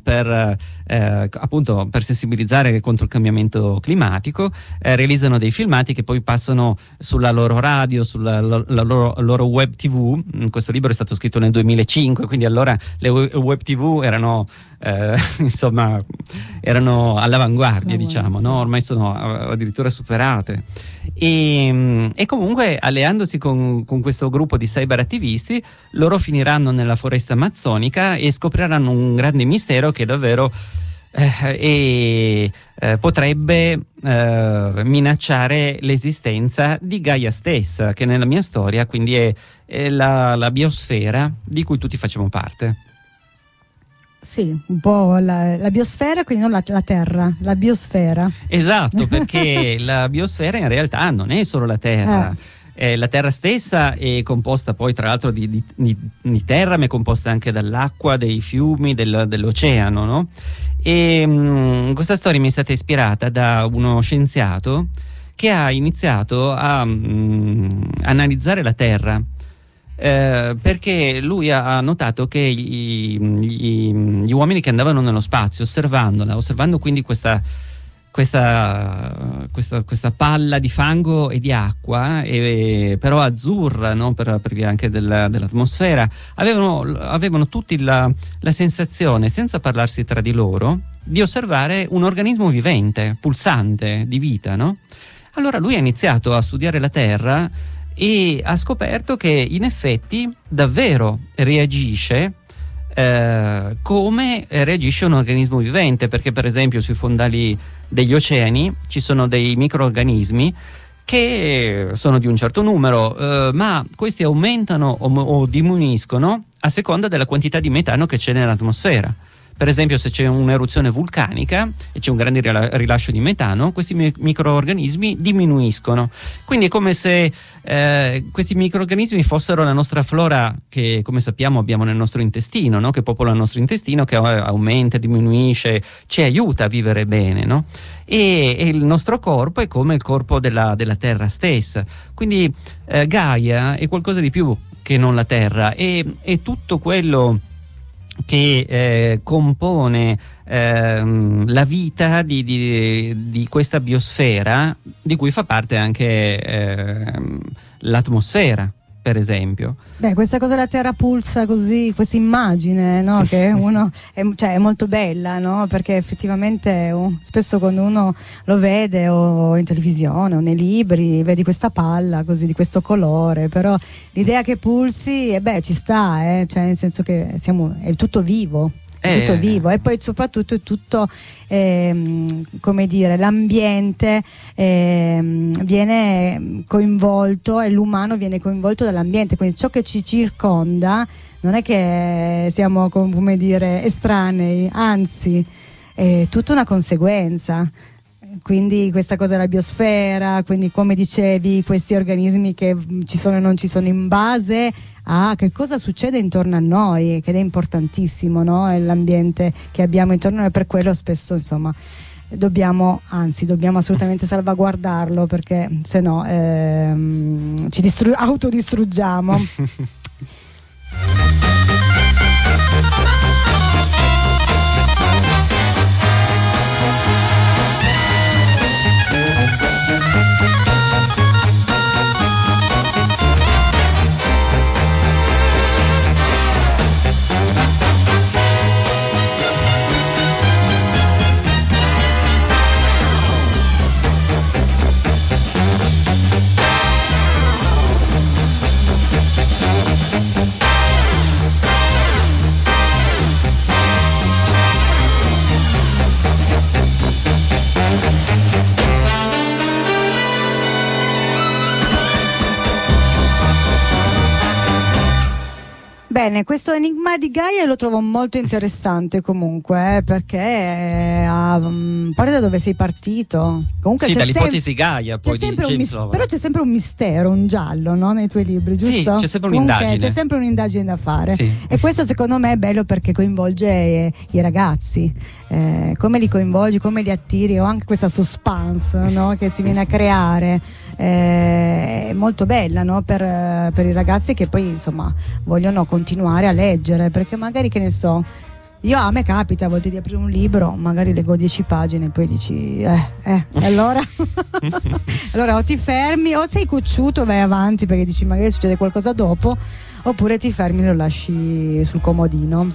appunto per sensibilizzare contro il cambiamento climatico, realizzano dei filmati che poi passano sulla loro radio, sulla loro web TV. Questo libro è stato scritto nel 2005, quindi allora le web TV erano all'avanguardia, diciamo, no? Ormai sono addirittura superate. E comunque, alleandosi con questo gruppo di cyberattivisti, loro finiranno nella foresta amazzonica e scopriranno un grande mistero che davvero potrebbe minacciare l'esistenza di Gaia stessa, che nella mia storia quindi è la biosfera di cui tutti facciamo parte. Sì, un po' la biosfera, quindi non la Terra, la biosfera. Esatto, perché la biosfera in realtà non è solo la Terra. La Terra stessa è composta poi tra l'altro di terra, ma è composta anche dall'acqua, dei fiumi, dell'oceano, no? E questa storia mi è stata ispirata da uno scienziato che ha iniziato a analizzare la Terra. Perché lui ha notato che gli uomini che andavano nello spazio, osservando quindi questa palla di fango e di acqua, però azzurra, no? per via anche dell'atmosfera, avevano tutti la sensazione, senza parlarsi tra di loro, di osservare un organismo vivente, pulsante, di vita, no? Allora lui ha iniziato a studiare la Terra e ha scoperto che in effetti davvero reagisce come reagisce un organismo vivente, perché per esempio sui fondali degli oceani ci sono dei microrganismi che sono di un certo numero, ma questi aumentano o diminuiscono a seconda della quantità di metano che c'è nell'atmosfera. Per esempio, se c'è un'eruzione vulcanica e c'è un grande rilascio di metano, questi microrganismi diminuiscono. Quindi è come se questi microrganismi fossero la nostra flora che, come sappiamo, abbiamo nel nostro intestino, no? Che popola il nostro intestino, che aumenta, diminuisce, ci aiuta a vivere bene, no? E il nostro corpo è come il corpo della Terra stessa. Quindi Gaia è qualcosa di più che non la Terra, è tutto quello che compone la vita di questa biosfera, di cui fa parte anche l'atmosfera, per esempio. Beh, questa cosa della Terra pulsa così, questa immagine, no? Che uno è molto bella, no? Perché effettivamente spesso quando uno lo vede o in televisione o nei libri, vedi questa palla così di questo colore, però l'idea che pulsi, ci sta, cioè nel senso che è tutto vivo. Tutto vivo, e poi soprattutto è tutto come dire, l'ambiente viene coinvolto e l'umano viene coinvolto dall'ambiente, quindi ciò che ci circonda non è che siamo, come dire, estranei, anzi è tutta una conseguenza. Quindi questa cosa della biosfera, quindi come dicevi, questi organismi che ci sono e non ci sono in base a che cosa succede intorno a noi, che è importantissimo, no? È l'ambiente che abbiamo intorno a noi, per quello spesso insomma dobbiamo assolutamente salvaguardarlo, perché se no ci autodistruggiamo. Bene, questo enigma di Gaia lo trovo molto interessante comunque, perché a parte da dove sei partito, comunque sì, c'è dall'ipotesi Gaia, poi di James Lovelock. Però c'è sempre un mistero, un giallo, no? Nei tuoi libri, giusto? Sì, c'è sempre Comunque, un'indagine. c'è sempre un'indagine da fare, sì. E questo secondo me è bello perché coinvolge i ragazzi, come li coinvolgi, come li attiri, o anche questa suspense, no? Che si viene a creare. È molto bella, no? Per i ragazzi che poi insomma vogliono continuare a leggere, perché magari, che ne so, a me capita a volte di aprire un libro, magari leggo 10 pagine e poi dici allora allora o ti fermi o sei cocciuto, vai avanti perché dici magari succede qualcosa dopo, oppure ti fermi e lo lasci sul comodino.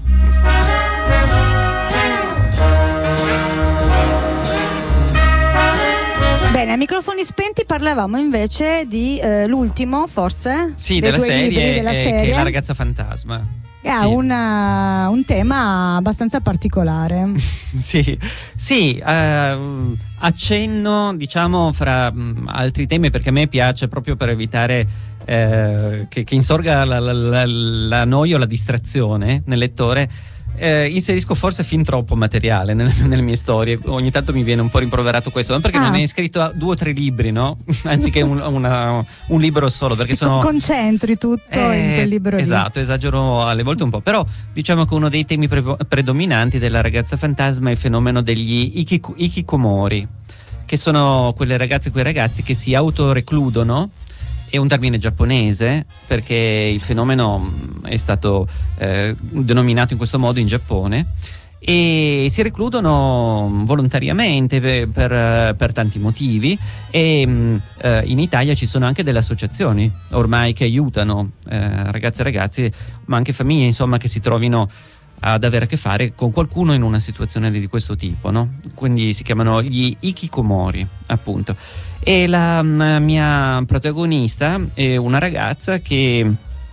Bene, a microfoni spenti parlavamo invece di l'ultimo, forse? Sì, dei della tuoi serie, libri, della serie, che è La ragazza fantasma. Che ha Sì. un tema abbastanza particolare. Sì, accenno, diciamo, fra altri temi, perché a me piace, proprio per evitare che insorga la noia o la distrazione nel lettore. Inserisco forse fin troppo materiale nelle mie storie. Ogni tanto mi viene un po' rimproverato questo, ma perché non hai scritto 2 o 3 libri, no? Anziché un libro solo, perché sono concentri tutto in quel libro lì. Esatto, esagero alle volte un po', però diciamo che uno dei temi predominanti della ragazza fantasma è il fenomeno degli ikikomori, che sono quelle ragazze e quei ragazzi che si autorecludono. È un termine giapponese, perché il fenomeno è stato denominato in questo modo in Giappone, e si recludono volontariamente per tanti motivi, e in Italia ci sono anche delle associazioni ormai che aiutano ragazze e ragazzi, ma anche famiglie, insomma, che si trovino ad avere a che fare con qualcuno in una situazione di questo tipo, no? Quindi si chiamano gli ikikomori, appunto. E la mia protagonista è una ragazza che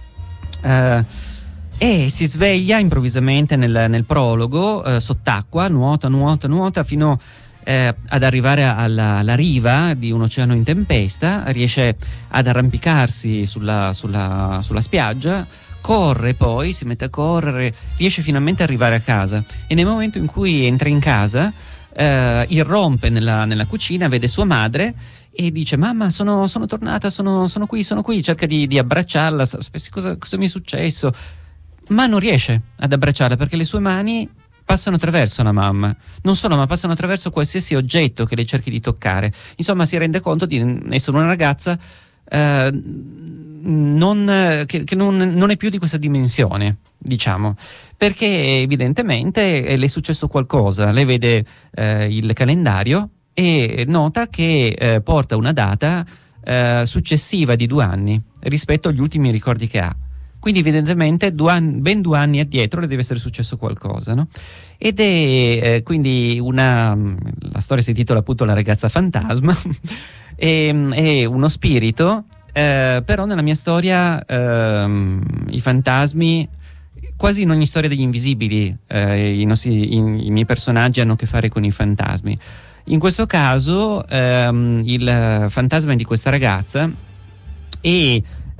si sveglia improvvisamente nel prologo sott'acqua, nuota fino ad arrivare alla riva di un oceano in tempesta, riesce ad arrampicarsi sulla spiaggia, corre, poi si mette a correre, riesce finalmente ad arrivare a casa, e nel momento in cui entra in casa irrompe nella cucina, vede sua madre e dice: mamma, sono tornata, sono qui, cerca di abbracciarla, cosa mi è successo, ma non riesce ad abbracciarla perché le sue mani passano attraverso la mamma, non solo, ma passano attraverso qualsiasi oggetto che lei cerchi di toccare. Insomma, si rende conto di essere una ragazza che non è più di questa dimensione, diciamo, perché evidentemente le è successo qualcosa. Lei vede il calendario e nota che porta una data successiva di 2 anni rispetto agli ultimi ricordi che ha. Quindi evidentemente ben 2 anni addietro le deve essere successo qualcosa, no? Ed è quindi la storia si intitola appunto La ragazza fantasma. È uno spirito, però nella mia storia i fantasmi, quasi in ogni storia degli invisibili, i miei personaggi hanno a che fare con i fantasmi. In questo caso il fantasma di questa ragazza è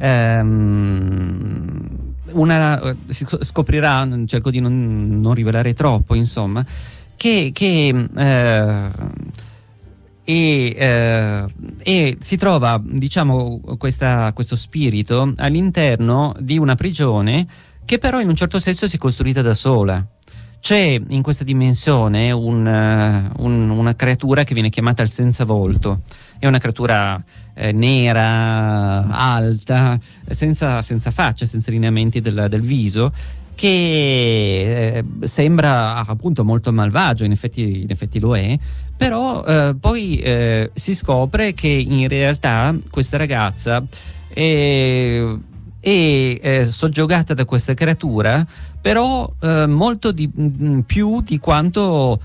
si scoprirà, cerco di non rivelare troppo, insomma, che si trova, diciamo, questo spirito all'interno di una prigione che però in un certo senso si è costruita da sola. C'è in questa dimensione una creatura che viene chiamata il senza volto. È una creatura nera, alta, senza faccia, senza lineamenti del viso, che sembra appunto molto malvagio, in effetti lo è, però poi si scopre che in realtà questa ragazza è soggiogata da questa creatura, però molto più di quanto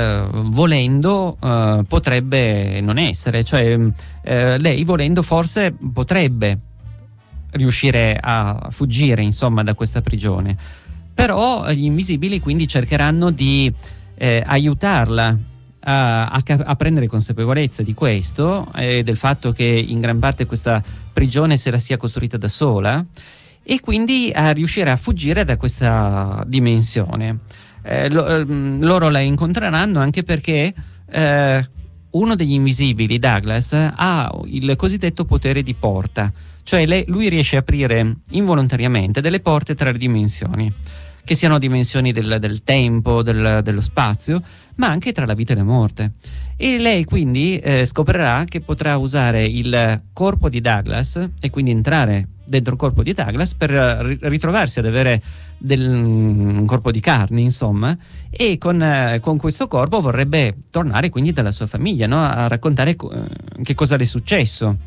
volendo potrebbe non essere. Cioè lei volendo forse potrebbe riuscire a fuggire, insomma, da questa prigione, però gli invisibili quindi cercheranno di aiutarla a prendere consapevolezza di questo, del fatto che in gran parte questa prigione se la sia costruita da sola, e quindi a riuscire a fuggire da questa dimensione. Loro la incontreranno anche perché uno degli invisibili, Douglas, ha il cosiddetto potere di porta, cioè lui riesce a aprire involontariamente delle porte tra le dimensioni, che siano dimensioni del tempo, dello spazio, ma anche tra la vita e la morte. E lei quindi scoprirà che potrà usare il corpo di Douglas e quindi entrare dentro il corpo di Douglas per ritrovarsi ad avere un corpo di carne, insomma, e con questo corpo vorrebbe tornare quindi dalla sua famiglia, no? A raccontare che cosa le è successo.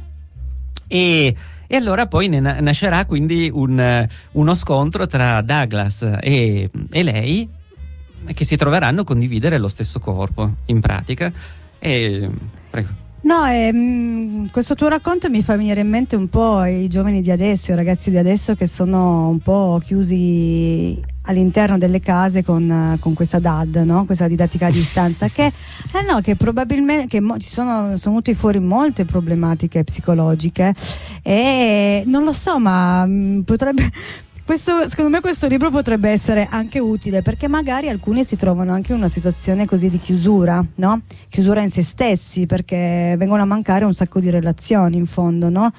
E allora poi ne nascerà quindi uno scontro tra Douglas e lei, che si troveranno a condividere lo stesso corpo, in pratica. Prego. No, questo tuo racconto mi fa venire in mente un po' i giovani di adesso, i ragazzi di adesso che sono un po' chiusi all'interno delle case con questa DAD, no? Questa didattica a distanza, che probabilmente sono venute fuori molte problematiche psicologiche, e non lo so, ma potrebbe... Secondo me questo libro potrebbe essere anche utile, perché magari alcuni si trovano anche in una situazione così di chiusura, no? Chiusura in se stessi, perché vengono a mancare un sacco di relazioni, in fondo, no?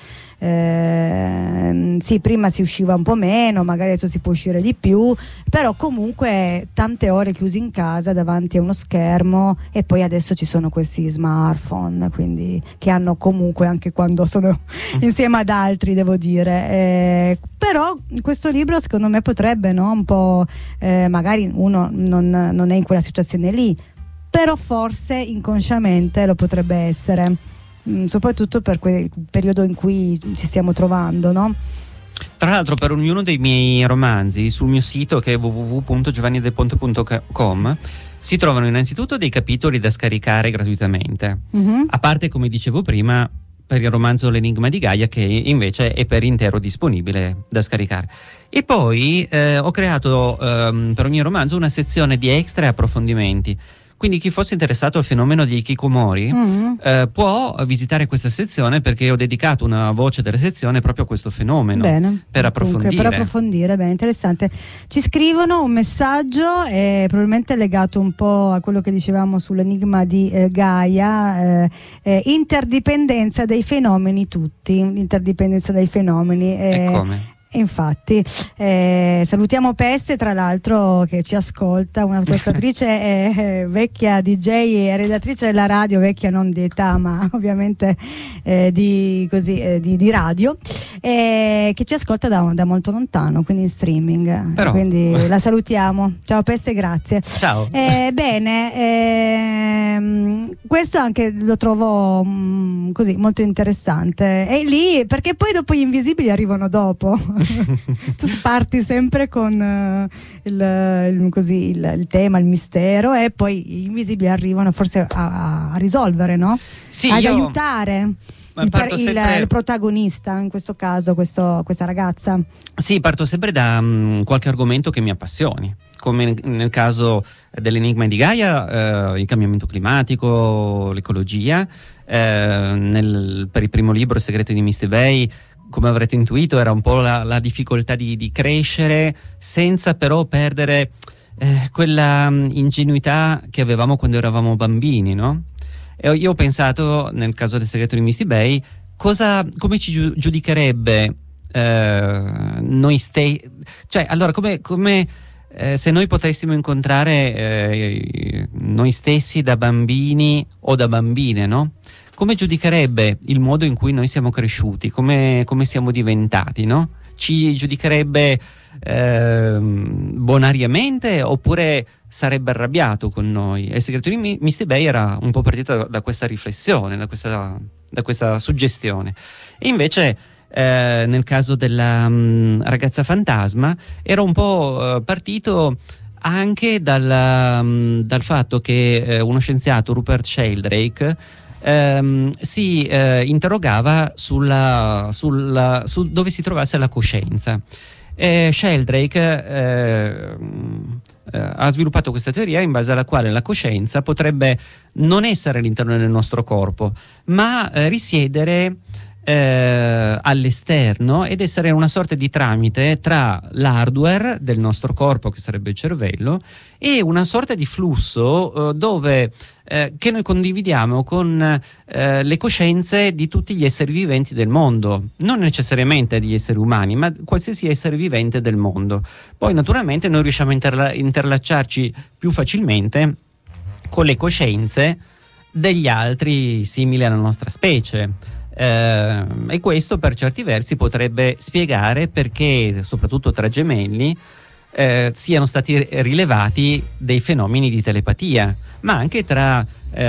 Sì, prima si usciva un po' meno, magari adesso si può uscire di più, però comunque tante ore chiusi in casa davanti a uno schermo, e poi adesso ci sono questi smartphone, quindi che hanno comunque anche quando sono insieme ad altri, devo dire. Però questo libro secondo me potrebbe, no? Un po', magari uno non è in quella situazione lì, però forse inconsciamente lo potrebbe essere, soprattutto per quel periodo in cui ci stiamo trovando, no? Tra l'altro, per ognuno dei miei romanzi, sul mio sito, che è www.giovannidelponte.com, si trovano innanzitutto dei capitoli da scaricare gratuitamente, a parte, come dicevo prima, per il romanzo L'enigma di Gaia, che invece è per intero disponibile da scaricare. E poi ho creato per ogni romanzo una sezione di extra e approfondimenti, Quindi chi fosse interessato al fenomeno di hikikomori può visitare questa sezione, perché ho dedicato una voce della sezione proprio a questo fenomeno. Bene, per approfondire. Comunque, per approfondire, bene, interessante. Ci scrivono un messaggio probabilmente legato un po' a quello che dicevamo sull'enigma di Gaia, interdipendenza dei fenomeni tutti, interdipendenza dai fenomeni. E come? Infatti, salutiamo Peste, tra l'altro, che ci ascolta, un'ascoltatrice vecchia DJ e redattrice della radio, vecchia non di età ma ovviamente di radio, che ci ascolta da molto lontano, quindi in streaming. Però. Quindi la salutiamo. Ciao Peste, grazie. Ciao. Bene, questo anche lo trovo così molto interessante. E lì, perché poi dopo gli invisibili arrivano dopo. Tu parti sempre con il tema, il mistero, e poi gli invisibili arrivano forse a risolvere, no? Sì, ad aiutare il protagonista, in questo caso questa ragazza. Sì, parto sempre da qualche argomento che mi appassioni, come nel caso dell'enigma di Gaia, il cambiamento climatico, l'ecologia. Per il primo libro, Il segreto di Misty Bay, come avrete intuito, era un po' la difficoltà di crescere senza però perdere quella ingenuità che avevamo quando eravamo bambini, no? E io ho pensato, nel caso del segreto di Misty Bay, come ci giudicherebbe noi stessi, cioè allora come se noi potessimo incontrare noi stessi da bambini o da bambine, no? Come giudicherebbe il modo in cui noi siamo cresciuti, come siamo diventati, no? Ci giudicherebbe bonariamente, oppure sarebbe arrabbiato con noi? E il segreto di Misty Bay era un po' partito da questa riflessione, da questa suggestione. E invece nel caso della ragazza fantasma era un po' partito anche dal fatto che uno scienziato, Rupert Sheldrake, si interrogava su dove si trovasse la coscienza. Sheldrake ha sviluppato questa teoria in base alla quale la coscienza potrebbe non essere all'interno del nostro corpo, ma risiedere all'esterno ed essere una sorta di tramite tra l'hardware del nostro corpo, che sarebbe il cervello, e una sorta di flusso che noi condividiamo con le coscienze di tutti gli esseri viventi del mondo, non necessariamente degli esseri umani, ma qualsiasi essere vivente del mondo. Poi naturalmente noi riusciamo a interlacciarci più facilmente con le coscienze degli altri simili alla nostra specie. E questo per certi versi potrebbe spiegare perché, soprattutto tra gemelli, siano stati rilevati dei fenomeni di telepatia, ma anche tra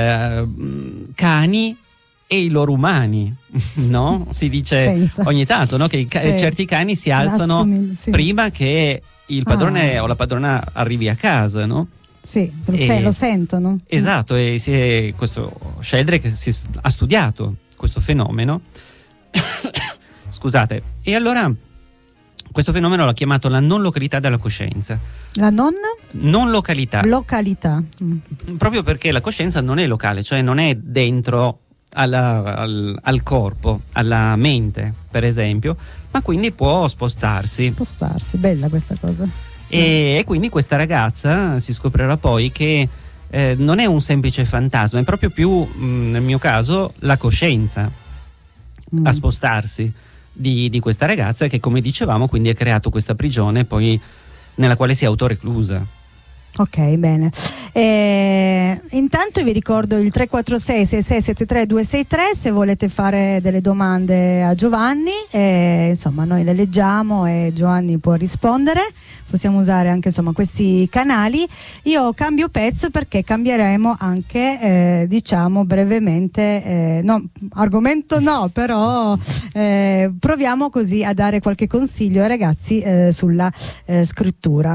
cani e i loro umani, no? Si dice ogni tanto, no? Che certi cani si alzano prima che il padrone o la padrona arrivi a casa, no? Sì, lo sentono. Esatto, e questo Sheldrake ha studiato questo fenomeno. Scusate. E allora questo fenomeno l'ha chiamato la non località della coscienza. La non località. Proprio perché la coscienza non è locale, cioè non è dentro al corpo, alla mente, per esempio, ma quindi può spostarsi, bella questa cosa. E quindi questa ragazza si scoprirà poi che non è un semplice fantasma, è proprio più, nel mio caso, la coscienza a spostarsi di questa ragazza, che, come dicevamo, quindi ha creato questa prigione poi nella quale si è autoreclusa. Ok, bene. Intanto vi ricordo il 346 6673 263 se volete fare delle domande a Giovanni, insomma noi le leggiamo e Giovanni può rispondere. Possiamo usare anche insomma questi canali. Io cambio pezzo perché cambieremo anche diciamo brevemente no, argomento no, però proviamo così a dare qualche consiglio ai ragazzi sulla scrittura.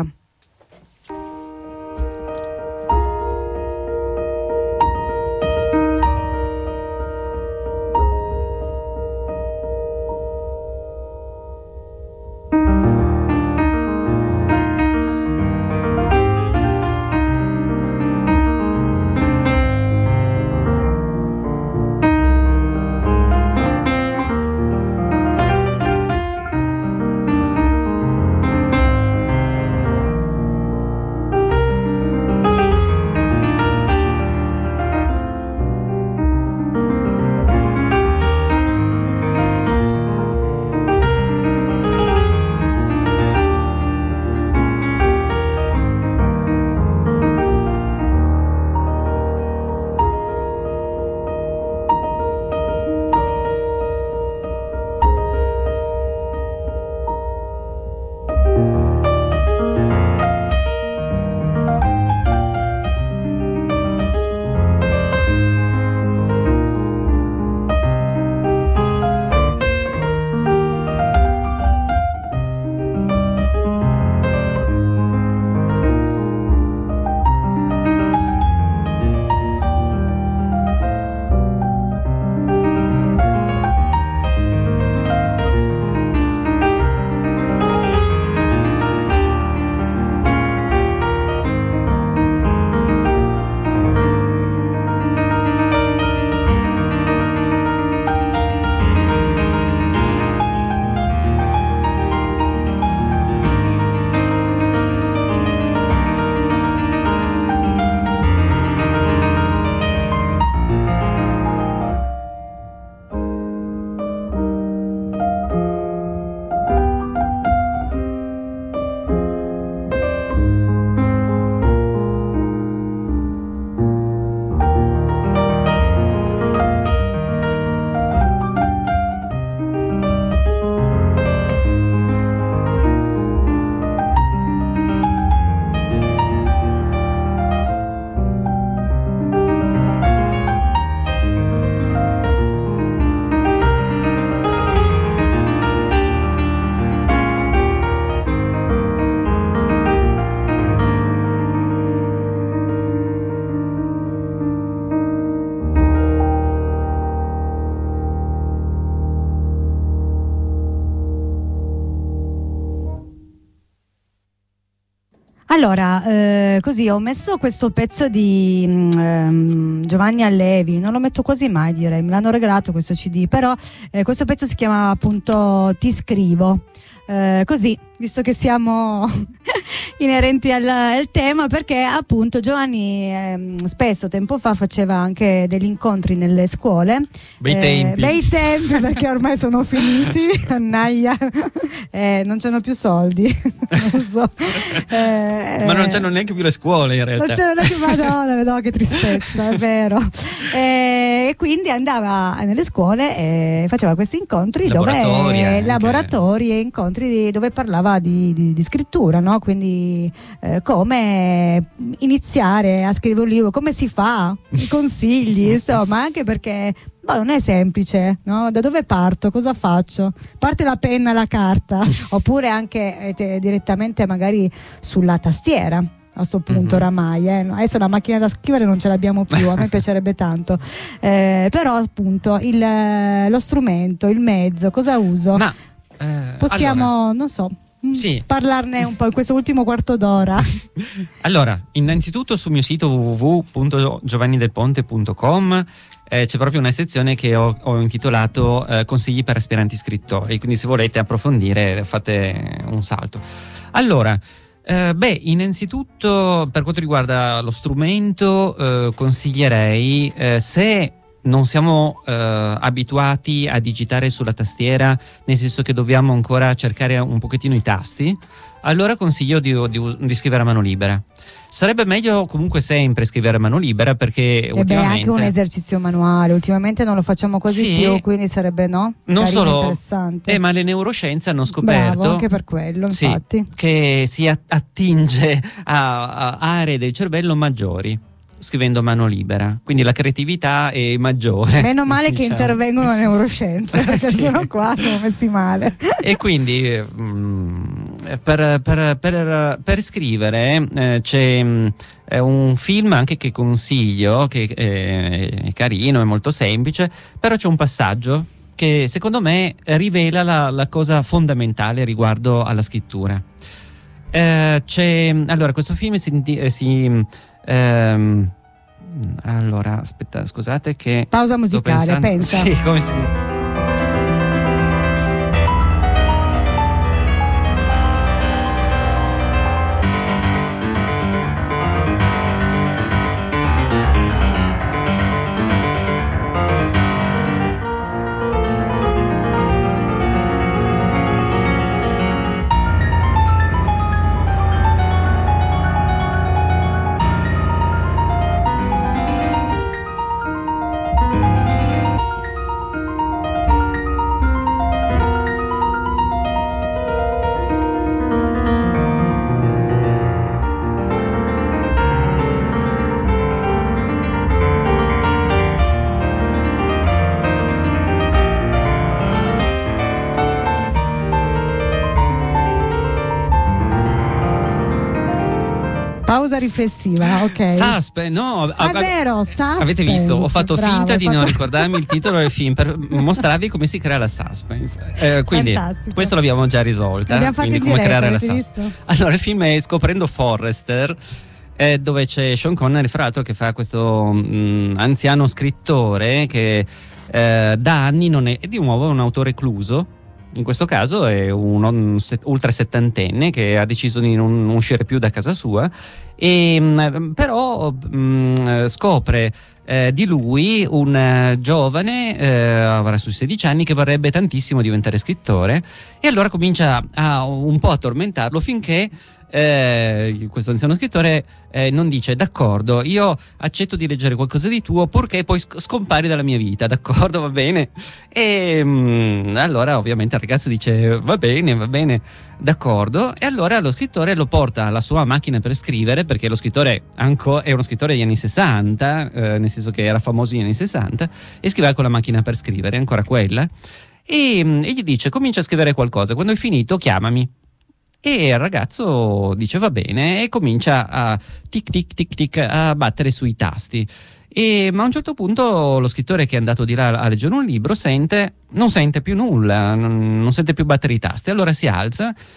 Allora, così ho messo questo pezzo di Giovanni Allevi, non lo metto quasi mai, direi, me l'hanno regalato questo CD, però questo pezzo si chiama appunto Ti scrivo. Così, visto che siamo inerenti al tema, perché appunto Giovanni spesso tempo fa faceva anche degli incontri nelle scuole. Bei tempi perché ormai sono finiti, annaia, non c'hanno più soldi, non so. Ma non c'hanno neanche più le scuole in realtà. Non c'erano neanche più, Madonna, no, che tristezza, è vero. E quindi andava nelle scuole e faceva questi incontri, laboratori e incontri dove parlava di scrittura, no? Quindi come iniziare a scrivere un libro, come si fa, i consigli, insomma, anche perché non è semplice, no? Da dove parto? Cosa faccio? Parte la penna e la carta, oppure anche direttamente magari sulla tastiera. A sto punto oramai adesso la macchina da scrivere non ce l'abbiamo più, a me piacerebbe tanto, però appunto lo strumento, il mezzo, cosa uso? Ma possiamo, allora, non so, parlarne un po' in questo ultimo quarto d'ora. Allora, innanzitutto sul mio sito www.giovannidelponte.com c'è proprio una sezione che ho intitolato consigli per aspiranti scrittori, quindi se volete approfondire fate un salto. Allora, innanzitutto per quanto riguarda lo strumento, consiglierei, se non siamo abituati a digitare sulla tastiera, nel senso che dobbiamo ancora cercare un pochettino i tasti, allora consiglio di scrivere a mano libera. Sarebbe meglio comunque sempre scrivere a mano libera, perché ultimamente anche un esercizio manuale, ultimamente non lo facciamo quasi più, quindi sarebbe non solo interessante. Ma le neuroscienze hanno scoperto, bravo, anche per quello, infatti, che si attinge a aree del cervello maggiori scrivendo a mano libera, quindi la creatività è maggiore. Meno male che intervengono le neuroscienze, perché sennò qua siamo messi male. E quindi per scrivere c'è un film anche che consiglio, che è carino, è molto semplice, però c'è un passaggio che secondo me rivela la cosa fondamentale riguardo alla scrittura. Allora, questo film allora, aspetta, scusate che pausa musicale, pensa. Sì, come si... Pausa riflessiva, ok. Suspense, no, è vero, suspense. Avete visto? Ho fatto finta di non ricordarmi il titolo del film per mostrarvi come si crea la suspense. Quindi fantastico. Questo l'abbiamo già risolto. L'abbiamo fatto in come diretta, creare la avete suspense. visto? Allora, il film è Scoprendo Forrester, dove c'è Sean Connery, fra l'altro, che fa questo anziano scrittore che da anni non è di nuovo un autore recluso. In questo caso è un ultra settantenne che ha deciso di non uscire più da casa sua, però scopre di lui un giovane, avrà sui 16 anni, che vorrebbe tantissimo diventare scrittore, e allora comincia un po' a tormentarlo finché questo anziano scrittore non dice: d'accordo, io accetto di leggere qualcosa di tuo purché poi scompari dalla mia vita, d'accordo, va bene? E allora ovviamente il ragazzo dice va bene, d'accordo, e allora lo scrittore lo porta alla sua macchina per scrivere, perché lo scrittore è uno scrittore degli anni 60, nel senso che era famoso negli anni 60, e scriveva con la macchina per scrivere, ancora quella, e gli dice: comincia a scrivere qualcosa, quando hai finito chiamami. E il ragazzo dice va bene, e comincia a tic tic tic tic a battere sui tasti. Ma a un certo punto lo scrittore, che è andato di là a leggere un libro, non sente più nulla, non sente più battere i tasti. Allora si alza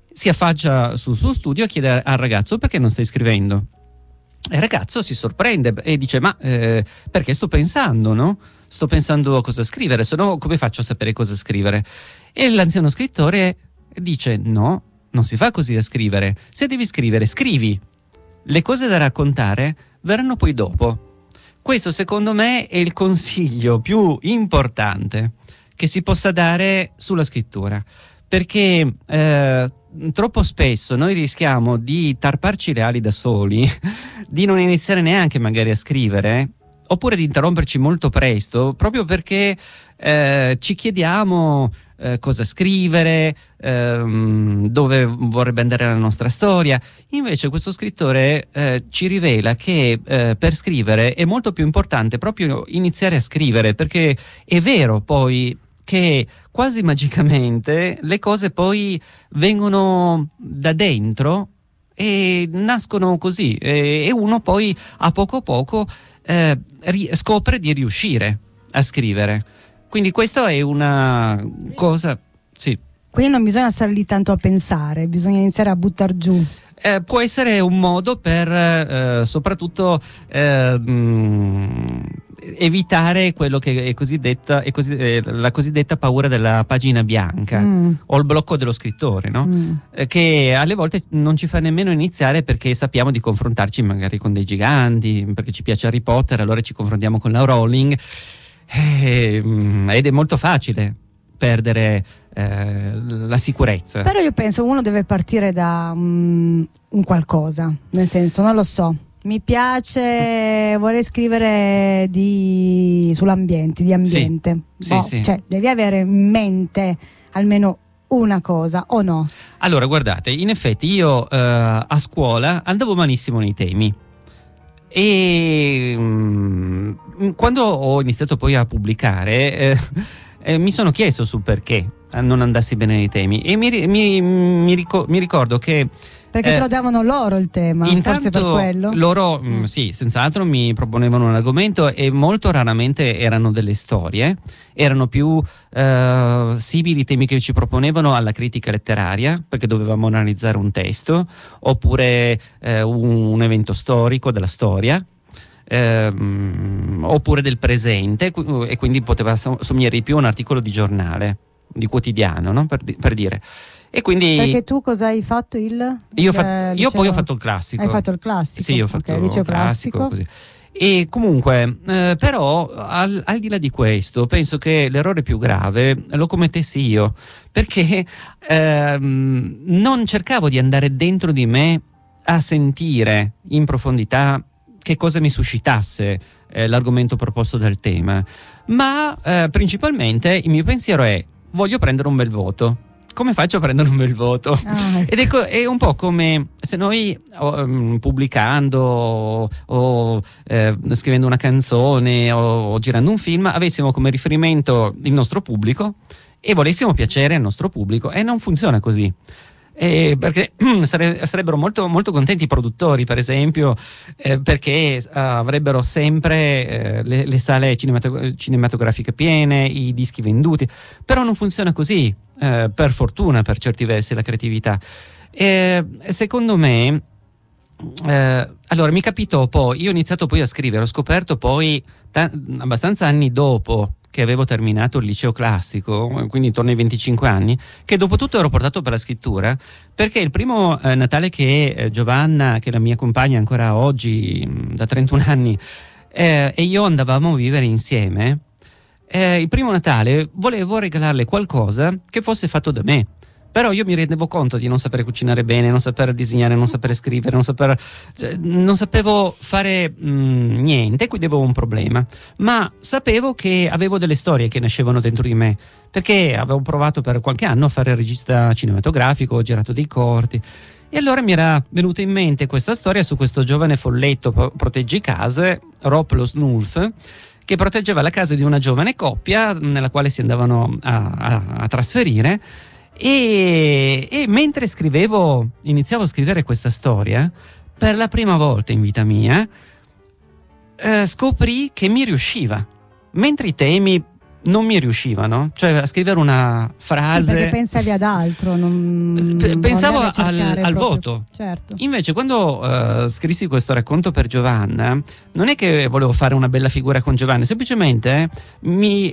si affaccia sul suo studio e chiede al ragazzo: perché non stai scrivendo? E il ragazzo si sorprende e dice: ma perché sto pensando, no? Sto pensando a cosa scrivere, se no come faccio a sapere cosa scrivere? E l'anziano scrittore dice: no, non si fa così a scrivere. Se devi scrivere, scrivi. Le cose da raccontare verranno poi dopo. Questo, secondo me, è il consiglio più importante che si possa dare sulla scrittura, perché troppo spesso noi rischiamo di tarparci le ali da soli, di non iniziare neanche magari a scrivere, oppure di interromperci molto presto, proprio perché ci chiediamo cosa scrivere, dove vorrebbe andare la nostra storia. Invece questo scrittore ci rivela che per scrivere è molto più importante proprio iniziare a scrivere, perché è vero poi che quasi magicamente le cose poi vengono da dentro e nascono così, e uno poi a poco scopre di riuscire a scrivere. Quindi questa è una cosa, sì. Quindi non bisogna stare lì tanto a pensare, bisogna iniziare a buttar giù. Può essere un modo per soprattutto evitare quello che è cosiddetta la cosiddetta paura della pagina bianca o il blocco dello scrittore, no? Che alle volte non ci fa nemmeno iniziare, perché sappiamo di confrontarci magari con dei giganti, perché ci piace Harry Potter, allora ci confrontiamo con la Rowling, ed è molto facile perdere la sicurezza. Però io penso uno deve partire da un qualcosa, nel senso, non lo so, mi piace, vorrei scrivere sull'ambiente, di ambiente. Sì. Cioè, devi avere in mente almeno una cosa, o no? Allora, guardate, in effetti io a scuola andavo malissimo nei temi. E quando ho iniziato poi a pubblicare mi sono chiesto sul perché non andassi bene nei temi, e mi ricordo che perché te lo davano loro il tema, forse per quello. Loro sì, senz'altro mi proponevano un argomento, e molto raramente erano delle storie, erano più simili i temi che ci proponevano alla critica letteraria, perché dovevamo analizzare un testo, oppure un evento storico della storia, oppure del presente, e quindi poteva somigliare di più a un articolo di giornale, di quotidiano, no? per dire. E quindi perché tu cosa hai fatto? Io poi ho fatto il classico. Hai fatto il classico? Sì, ho fatto il liceo classico così. E comunque però al di là di questo penso che l'errore più grave lo commettessi io, perché non cercavo di andare dentro di me a sentire in profondità che cosa mi suscitasse l'argomento proposto dal tema, ma principalmente il mio pensiero è: voglio prendere un bel voto. Come faccio a prendere un bel voto? Ed è un po' come se noi pubblicando o scrivendo una canzone o girando un film avessimo come riferimento il nostro pubblico e volessimo piacere al nostro pubblico, e non funziona così. Perché sarebbero molto, molto contenti i produttori, per esempio, perché avrebbero sempre le sale cinematografiche piene, i dischi venduti, però non funziona così, per fortuna, per certi versi, la creatività. Secondo me, allora mi capitò poi, io ho iniziato poi a scrivere, ho scoperto poi abbastanza anni dopo che avevo terminato il liceo classico, quindi intorno ai 25 anni, che dopo tutto ero portato per la scrittura, perché il primo Natale che Giovanna, che è la mia compagna ancora oggi da 31 anni, e io andavamo a vivere insieme, il primo Natale volevo regalarle qualcosa che fosse fatto da me. Però io mi rendevo conto di non sapere cucinare bene, non saper disegnare, non sapere scrivere, non sapevo fare niente, quindi avevo un problema. Ma sapevo che avevo delle storie che nascevano dentro di me, perché avevo provato per qualche anno a fare il regista cinematografico, ho girato dei corti. E allora mi era venuta in mente questa storia su questo giovane folletto proteggicase, Rob lo Snulf, che proteggeva la casa di una giovane coppia nella quale si andavano a trasferire. E mentre iniziavo a scrivere questa storia, per la prima volta in vita mia scoprì che mi riusciva. Mentre i temi non mi riuscivano, cioè a scrivere una frase. Sì, perché pensavi ad altro, pensavo non cercare al proprio. voto. Certo. Invece quando scrissi questo racconto per Giovanna, non è che volevo fare una bella figura con Giovanna, semplicemente mi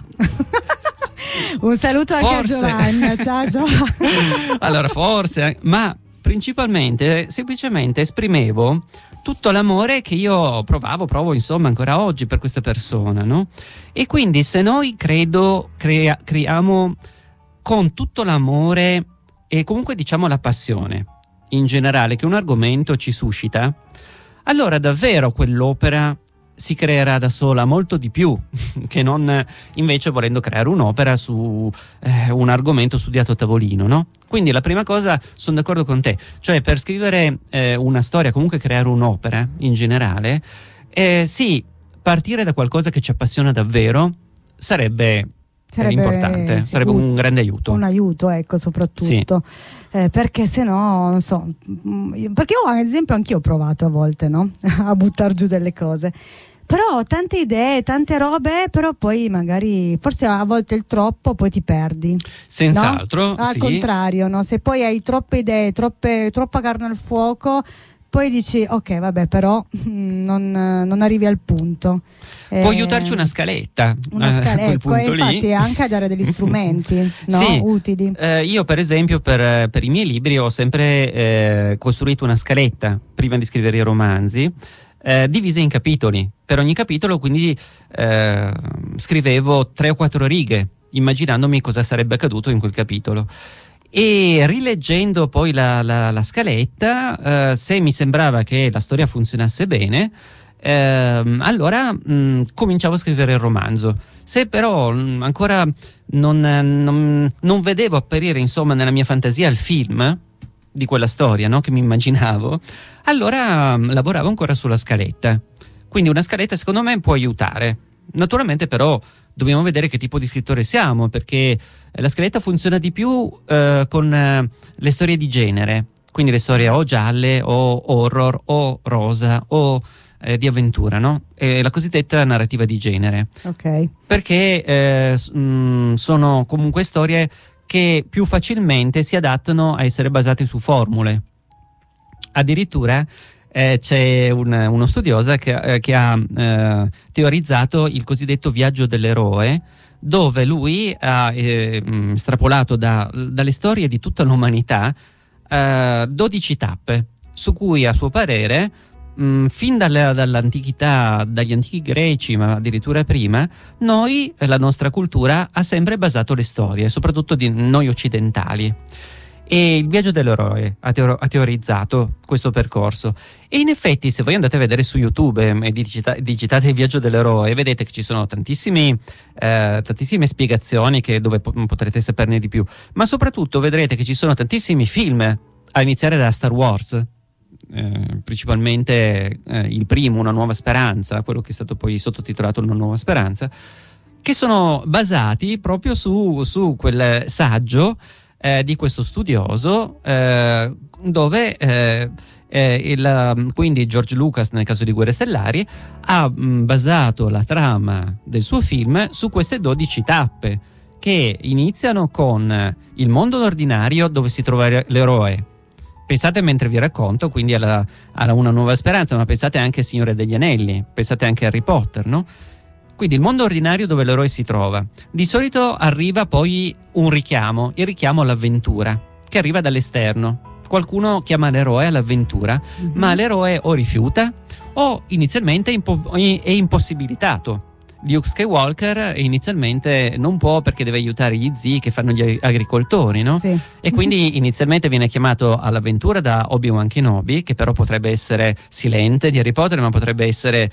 un saluto anche a Giovanna. Ciao Giovanna. Allora forse, ma principalmente semplicemente esprimevo tutto l'amore che io provo insomma ancora oggi per questa persona, no? E quindi se noi creiamo con tutto l'amore e comunque diciamo la passione in generale che un argomento ci suscita, allora davvero quell'opera si creerà da sola molto di più che non invece volendo creare un'opera su un argomento studiato a tavolino, no? Quindi la prima cosa, sono d'accordo con te, cioè per scrivere una storia, comunque creare un'opera in generale, sì, partire da qualcosa che ci appassiona davvero sarebbe importante, sarebbe un grande aiuto. Un aiuto, ecco, soprattutto. Sì. Perché se no, non so, perché io ad esempio anch'io ho provato a volte, no? A buttar giù delle cose. Però ho tante idee, tante robe, però poi magari, forse a volte il troppo, poi ti perdi. Senz'altro, no? Al sì. contrario, no? Se poi hai troppe idee, troppa carne al fuoco, poi dici ok, vabbè, però non arrivi al punto. Può aiutarci una scaletta. Ecco, punto infatti lì. anche a dare degli strumenti, no? Sì. Utili. Io per esempio per i miei libri ho sempre costruito una scaletta prima di scrivere i romanzi, divisa in capitoli. Per ogni capitolo quindi scrivevo 3 o 4 righe, immaginandomi cosa sarebbe accaduto in quel capitolo. E rileggendo poi la scaletta, se mi sembrava che la storia funzionasse bene, allora cominciavo a scrivere il romanzo. Se però ancora non vedevo apparire insomma nella mia fantasia il film di quella storia, no, che mi immaginavo, allora lavoravo ancora sulla scaletta. Quindi una scaletta secondo me può aiutare. Naturalmente però dobbiamo vedere che tipo di scrittore siamo, perché la scaletta funziona di più con le storie di genere, quindi le storie o gialle o horror o rosa o di avventura, no? La cosiddetta narrativa di genere. Ok. Perché sono comunque storie che più facilmente si adattano a essere basate su formule. Addirittura c'è uno studioso che ha teorizzato il cosiddetto viaggio dell'eroe, dove lui ha estrapolato dalle storie di tutta l'umanità 12 tappe, su cui a suo parere fin dall'antichità, dagli antichi greci, ma addirittura prima, la nostra cultura ha sempre basato le storie, soprattutto di noi occidentali. E il viaggio dell'eroe ha teorizzato questo percorso. E in effetti, se voi andate a vedere su YouTube e digitate il viaggio dell'eroe, vedete che ci sono tantissime spiegazioni dove potrete saperne di più. Ma soprattutto vedrete che ci sono tantissimi film, a iniziare da Star Wars. Principalmente il primo, Una nuova speranza, quello che è stato poi sottotitolato Una nuova speranza, che sono basati proprio su quel saggio di questo studioso, dove quindi George Lucas, nel caso di Guerre Stellari, ha basato la trama del suo film su queste 12 tappe che iniziano con il mondo ordinario dove si trova l'eroe. Pensate mentre vi racconto quindi alla Una nuova speranza, ma pensate anche al Signore degli Anelli, pensate anche a Harry Potter, no? Quindi il mondo ordinario dove l'eroe si trova. Di solito arriva poi un richiamo, il richiamo all'avventura, che arriva dall'esterno. Qualcuno chiama l'eroe all'avventura, ma l'eroe o rifiuta o inizialmente è impossibilitato. Luke Skywalker inizialmente non può perché deve aiutare gli zii che fanno gli agricoltori, no? Sì. E quindi inizialmente viene chiamato all'avventura da Obi-Wan Kenobi, che però potrebbe essere Silente di Harry Potter, ma potrebbe essere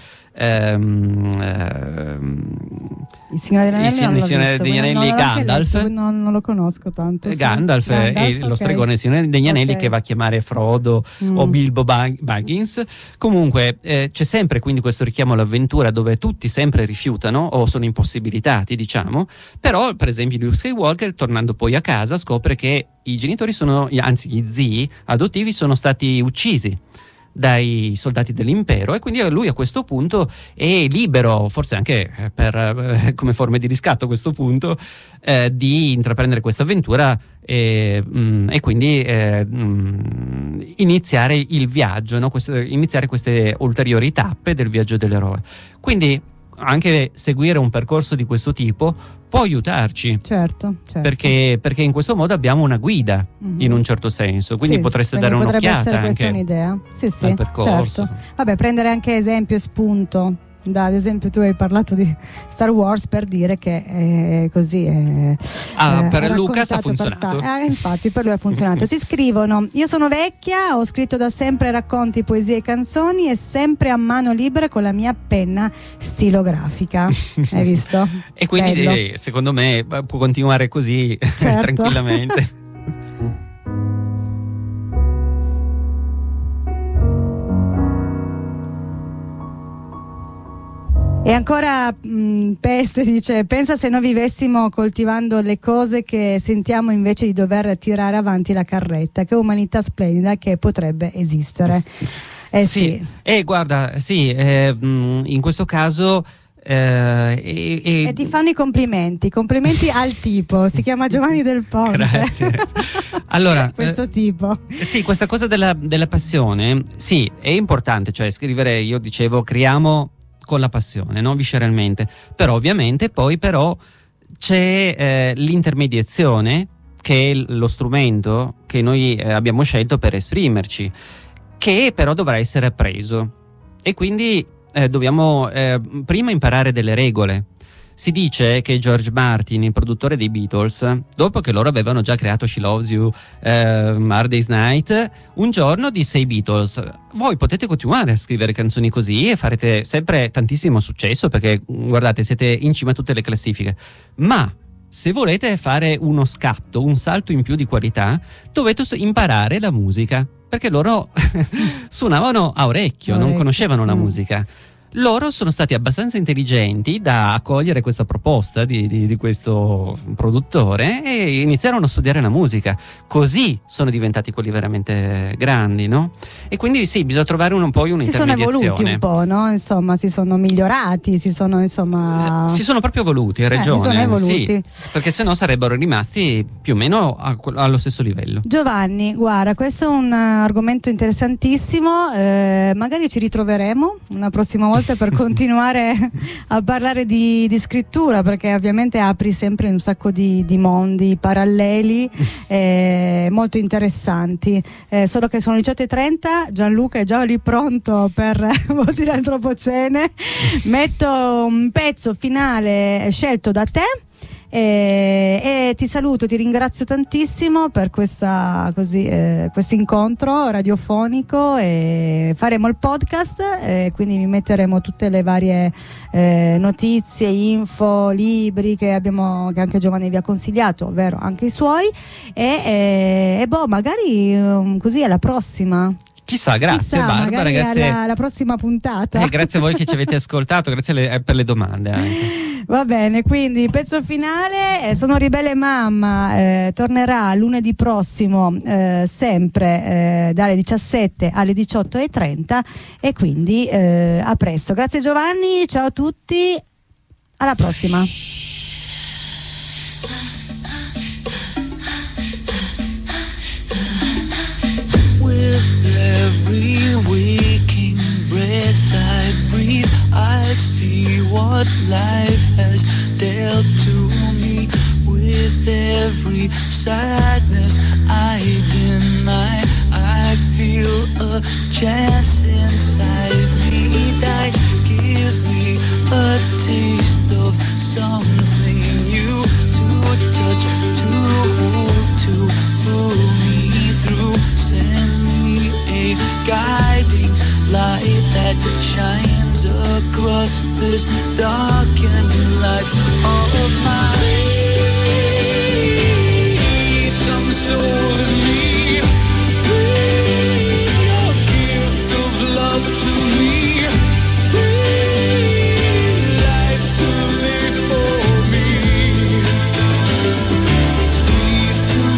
Il Signore degli Anelli, Gandalf. Non lo conosco tanto. Sì. Gandalf è lo stregone del Signore degli Anelli che va a chiamare Frodo o Bilbo Baggins. Comunque c'è sempre quindi questo richiamo all'avventura dove tutti sempre rifiutano o sono impossibilitati, diciamo. Però per esempio Luke Skywalker, tornando poi a casa, scopre che i genitori gli zii adottivi sono stati uccisi dai soldati dell'impero, e quindi lui a questo punto è libero, forse anche come forme di riscatto a questo punto, di intraprendere questa avventura e quindi iniziare il viaggio, no? Iniziare queste ulteriori tappe del viaggio dell'eroe. Quindi anche seguire un percorso di questo tipo può aiutarci, certo. perché in questo modo abbiamo una guida, in un certo senso, quindi potreste dare un'occhiata potrebbe essere questa anche un'idea, sì, al percorso. certo. Vabbè, prendere anche esempio e spunto ad esempio tu hai parlato di Star Wars per dire che è così per Lucas ha funzionato. Infatti per lui ha funzionato. Ci scrivono: io sono vecchia, ho scritto da sempre racconti, poesie e canzoni e sempre a mano libera con la mia penna stilografica. Hai visto? E quindi secondo me può continuare così, certo. tranquillamente. E ancora Peste dice: pensa se noi vivessimo coltivando le cose che sentiamo invece di dover tirare avanti la carretta, che umanità splendida che potrebbe esistere. Sì. Guarda, sì, in questo caso e ti fanno i complimenti al tipo, si chiama Giovanni Del Ponte. Grazie. Allora, questo tipo. Sì, questa cosa della passione, sì, è importante, cioè scrivere, io dicevo, creiamo con la passione, no? Visceralmente, però ovviamente poi però c'è l'intermediazione, che è lo strumento che noi abbiamo scelto per esprimerci, che però dovrà essere appreso, e quindi dobbiamo prima imparare delle regole. Si dice che George Martin, il produttore dei Beatles, dopo che loro avevano già creato She Loves You, Hard Day's Night, un giorno disse ai Beatles: voi potete continuare a scrivere canzoni così e farete sempre tantissimo successo, perché guardate, siete in cima a tutte le classifiche, ma se volete fare uno scatto, un salto in più di qualità, dovete imparare la musica, perché loro suonavano a orecchio, non conoscevano la musica. Loro sono stati abbastanza intelligenti da accogliere questa proposta di questo produttore e iniziarono a studiare la musica. Così sono diventati quelli veramente grandi, no? E quindi sì, bisogna trovare poi un'intermediazione. Si sono evoluti un po', no? Insomma, si sono migliorati, si sono proprio evoluti, hai ragione. Si sono evoluti. Sì, perché sennò sarebbero rimasti più o meno allo stesso livello. Giovanni, guarda, questo è un argomento interessantissimo, magari ci ritroveremo una prossima volta per continuare a parlare di scrittura, perché ovviamente apri sempre un sacco di mondi paralleli molto interessanti, solo che sono 18:30, Gianluca è già lì pronto per Voci dell'Antropocene. Metto un pezzo finale scelto da te e ti saluto, ti ringrazio tantissimo per questo incontro radiofonico, e faremo il podcast, quindi vi metteremo tutte le varie notizie, info, libri che anche Giovanni vi ha consigliato, ovvero anche i suoi, e magari così alla prossima. Chissà, grazie Barbara, grazie alla prossima puntata. Grazie a voi che ci avete ascoltato, grazie per le domande anche. Va bene, quindi pezzo finale, Sono ribelle mamma, tornerà lunedì prossimo, sempre dalle 17 alle 18:30, e quindi a presto. Grazie Giovanni, ciao a tutti, alla prossima. With every waking breath I breathe, I see what life has dealt to me. With every sadness I deny, I feel a chance inside me die. Give me a taste of something new, to touch, to hold, to pull me through. Send me a guiding light that shines across this darkened life of mine. Some soul in me, your gift of love to me, life to live for me, breathe to make me.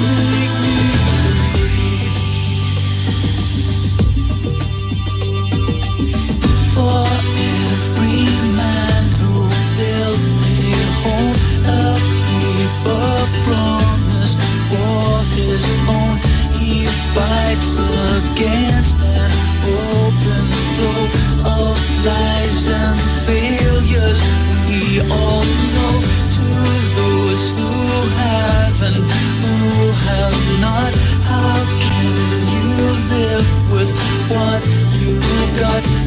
got